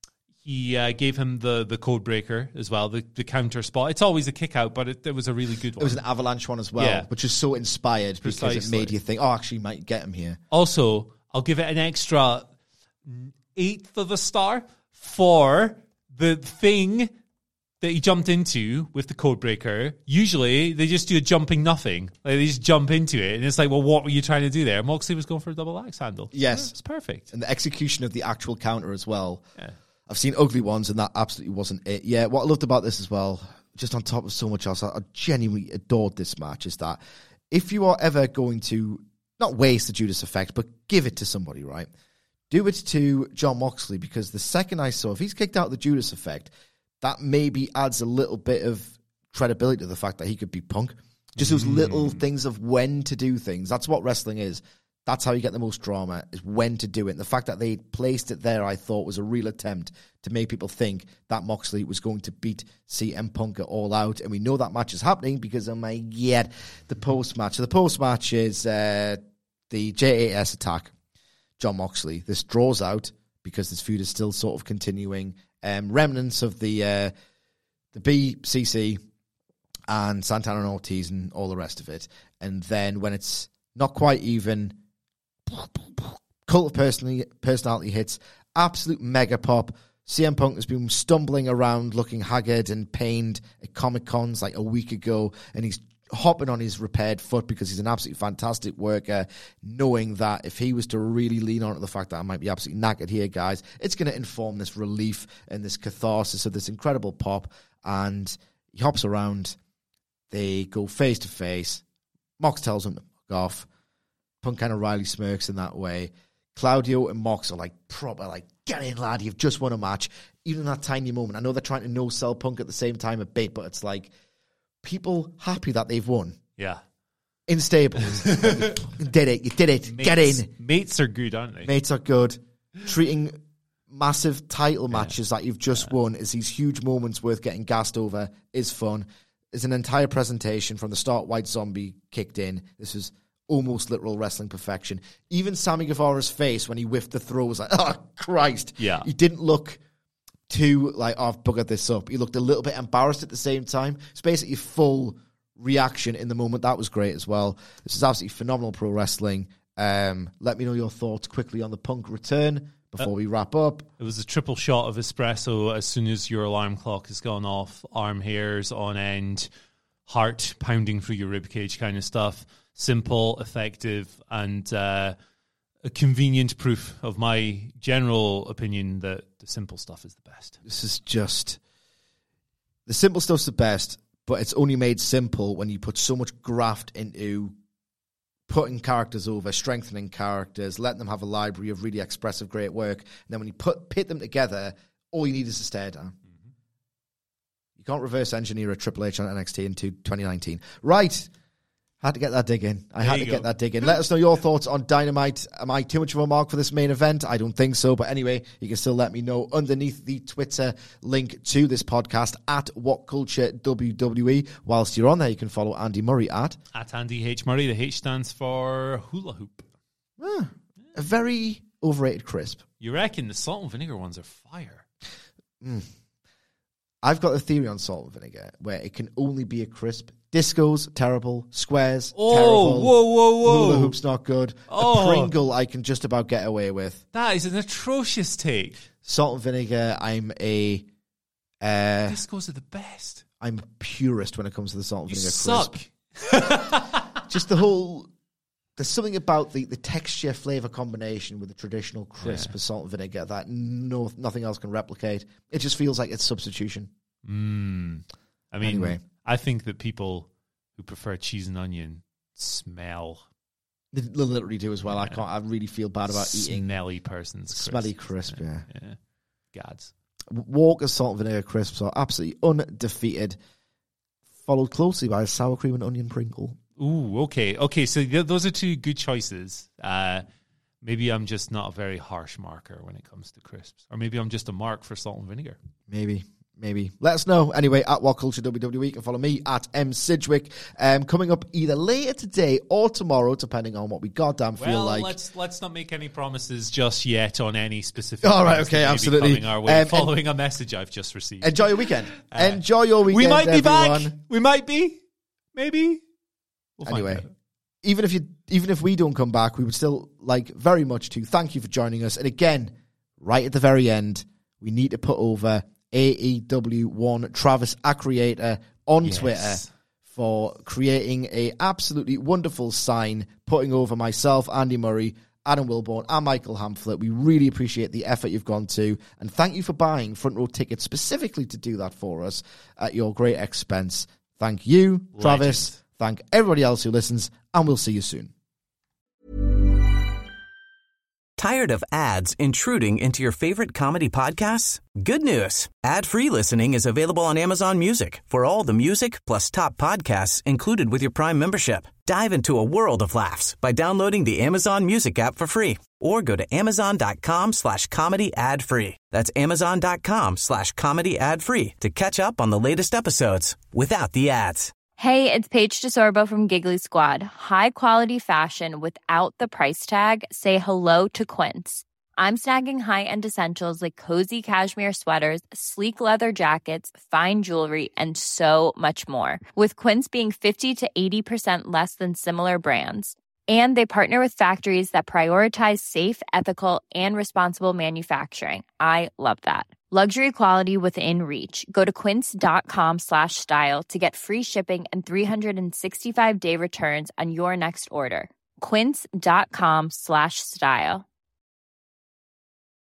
he uh, gave him the the code breaker as well, the, the counter spot. It's always a kick out, but it, it was a really good one. It was an avalanche one as well, Yeah. which is so inspired because it Precisely. made you think, oh, actually, you might get him here. Also, I'll give it an extra eighth of a star for the thing that he jumped into with the code breaker. Usually, they just do a jumping nothing. Like, they just jump into it, and it's like, well, what were you trying to do there? Moxley was going for a double axe handle. Yes. It's perfect. And the execution of the actual counter as well. Yeah. I've seen ugly ones, and that absolutely wasn't it. Yeah, what I loved about this as well, just on top of so much else, I, I genuinely adored this match, is that if you are ever going to, not waste the Judas Effect, but give it to somebody, right? Do it to John Moxley, because the second I saw, if he's kicked out the Judas Effect, that maybe adds a little bit of credibility to the fact that he could be Punk. Just those mm. little things of when to do things. That's what wrestling is. That's how you get the most drama, is when to do it. And the fact that they placed it there, I thought, was a real attempt to make people think that Moxley was going to beat C M Punk at All Out. And we know that match is happening because, oh my God, the post-match. So the post-match is uh, the J A S attack. John Moxley. This draws out because this feud is still sort of continuing. Um, remnants of the uh, the B C C and Santana and Ortiz and all the rest of it. And then when it's not quite even, Cult of Personality, personality hits, absolute mega pop. C M Punk has been stumbling around looking haggard and pained at Comic-Cons like a week ago, and he's hopping on his repaired foot because he's an absolutely fantastic worker, knowing that if he was to really lean on to the fact that I might be absolutely knackered here, guys, it's going to inform this relief and this catharsis of this incredible pop. And he hops around. They go face to face. Mox tells him to fuck off. Punk kind of Riley smirks in that way. Claudio and Mox are like proper, like, get in, lad, you've just won a match. Even in that tiny moment, I know they're trying to no-sell Punk at the same time a bit, but it's like, people happy that they've won. Yeah. In stables. You did it. You did it. Mates, Get in. Mates are good, aren't they? Mates are good. Treating massive title matches yeah. that you've just yeah. won is these huge moments worth getting gassed over is fun. There's an entire presentation from the start. White Zombie kicked in. This is almost literal wrestling perfection. Even Sammy Guevara's face when he whiffed the throw was like, oh, Christ. Yeah. He didn't look too like, oh, I've buggered this up. He looked a little bit embarrassed at the same time. It's basically full reaction in the moment. That was great as well. This is absolutely phenomenal pro wrestling. Um, let me know your thoughts quickly on the Punk return before uh, we wrap up. It was a triple shot of espresso as soon as your alarm clock has gone off. Arm hairs on end, heart pounding through your ribcage kind of stuff. Simple, effective, and uh, a convenient proof of my general opinion that the simple stuff is the best. This is just... The simple stuff's the best, but it's only made simple when you put so much graft into putting characters over, strengthening characters, letting them have a library of really expressive, great work. And then when you put pit them together, all you need is a stare down. Mm-hmm. You can't reverse engineer a Triple H on N X T into twenty nineteen. Right. Had to get that dig in. I There had you to go. get that dig in. Let us know your thoughts on Dynamite. Am I too much of a mark for this main event? I don't think so. But anyway, you can still let me know underneath the Twitter link to this podcast at What Culture W W E. Whilst you're on there, you can follow Andy Murray at... At Andy H. Murray. The H stands for hula hoop. Ah, a very overrated crisp. You reckon the salt and vinegar ones are fire? Mm. I've got a theory on salt and vinegar where it can only be a crisp. Disco's terrible. Squares, Oh, terrible. whoa, whoa, whoa. Hula hoop's not good. Oh. A Pringle I can just about get away with. That is an atrocious take. Salt and vinegar, I'm a... Uh, Discos are the best. I'm a purist when it comes to the salt and You vinegar suck. crisp. Just the whole... There's something about the, the texture flavor combination with the traditional crisp Yeah. of salt and vinegar that no nothing else can replicate. It just feels like it's substitution. Mm. I mean, Anyway. I think that people who prefer cheese and onion smell. They literally do as well. I can't. I really feel bad about eating smelly person's crisp. smelly crisp. Yeah. yeah. Gads. Walker's salt and vinegar crisps are absolutely undefeated. Followed closely by a sour cream and onion Pringle. Ooh, okay. Okay, so th- those are two good choices. Uh, maybe I'm just not a very harsh marker when it comes to crisps. Or maybe I'm just a mark for salt and vinegar. Maybe. Maybe. Let us know. Anyway, at What Culture W W E. You can follow me at M Sidgwick. Um, coming up either later today or tomorrow, depending on what we goddamn feel Well, like. let's let's not make any promises just yet on any specific. All right, things okay, that may be absolutely. coming our way, Um, following a message I've just received. Enjoy your weekend. Enjoy your weekend, we might be everyone. back. We might be. Maybe. We'll find Anyway, out. even if you, even if we don't come back, we would still like very much to thank you for joining us. And again, right at the very end, we need to put over A E W one Travis Acreator on Yes. Twitter for creating a absolutely wonderful sign, putting over myself, Andy Murray, Adam Wilborn, and Michael Hamflett. We really appreciate the effort you've gone to, and thank you for buying front row tickets specifically to do that for us at your great expense. Thank you, Travis. Legend. Thank everybody else who listens, and we'll see you soon. Tired of ads intruding into your favorite comedy podcasts? Good news. Ad-free listening is available on Amazon Music for all the music plus top podcasts included with your Prime membership. Dive into a world of laughs by downloading the Amazon Music app for free or go to amazon.com slash comedy ad free. That's amazon.com slash comedy ad free to catch up on the latest episodes without the ads. Hey, it's Paige DeSorbo from Giggly Squad. High quality fashion without the price tag. Say hello to Quince. I'm snagging high-end essentials like cozy cashmere sweaters, sleek leather jackets, fine jewelry, and so much more. With Quince being fifty to eighty percent less than similar brands. And they partner with factories that prioritize safe, ethical, and responsible manufacturing. I love that. Luxury quality within reach. Go to quince.com slash style to get free shipping and three sixty-five day returns on your next order. Quince.com slash style.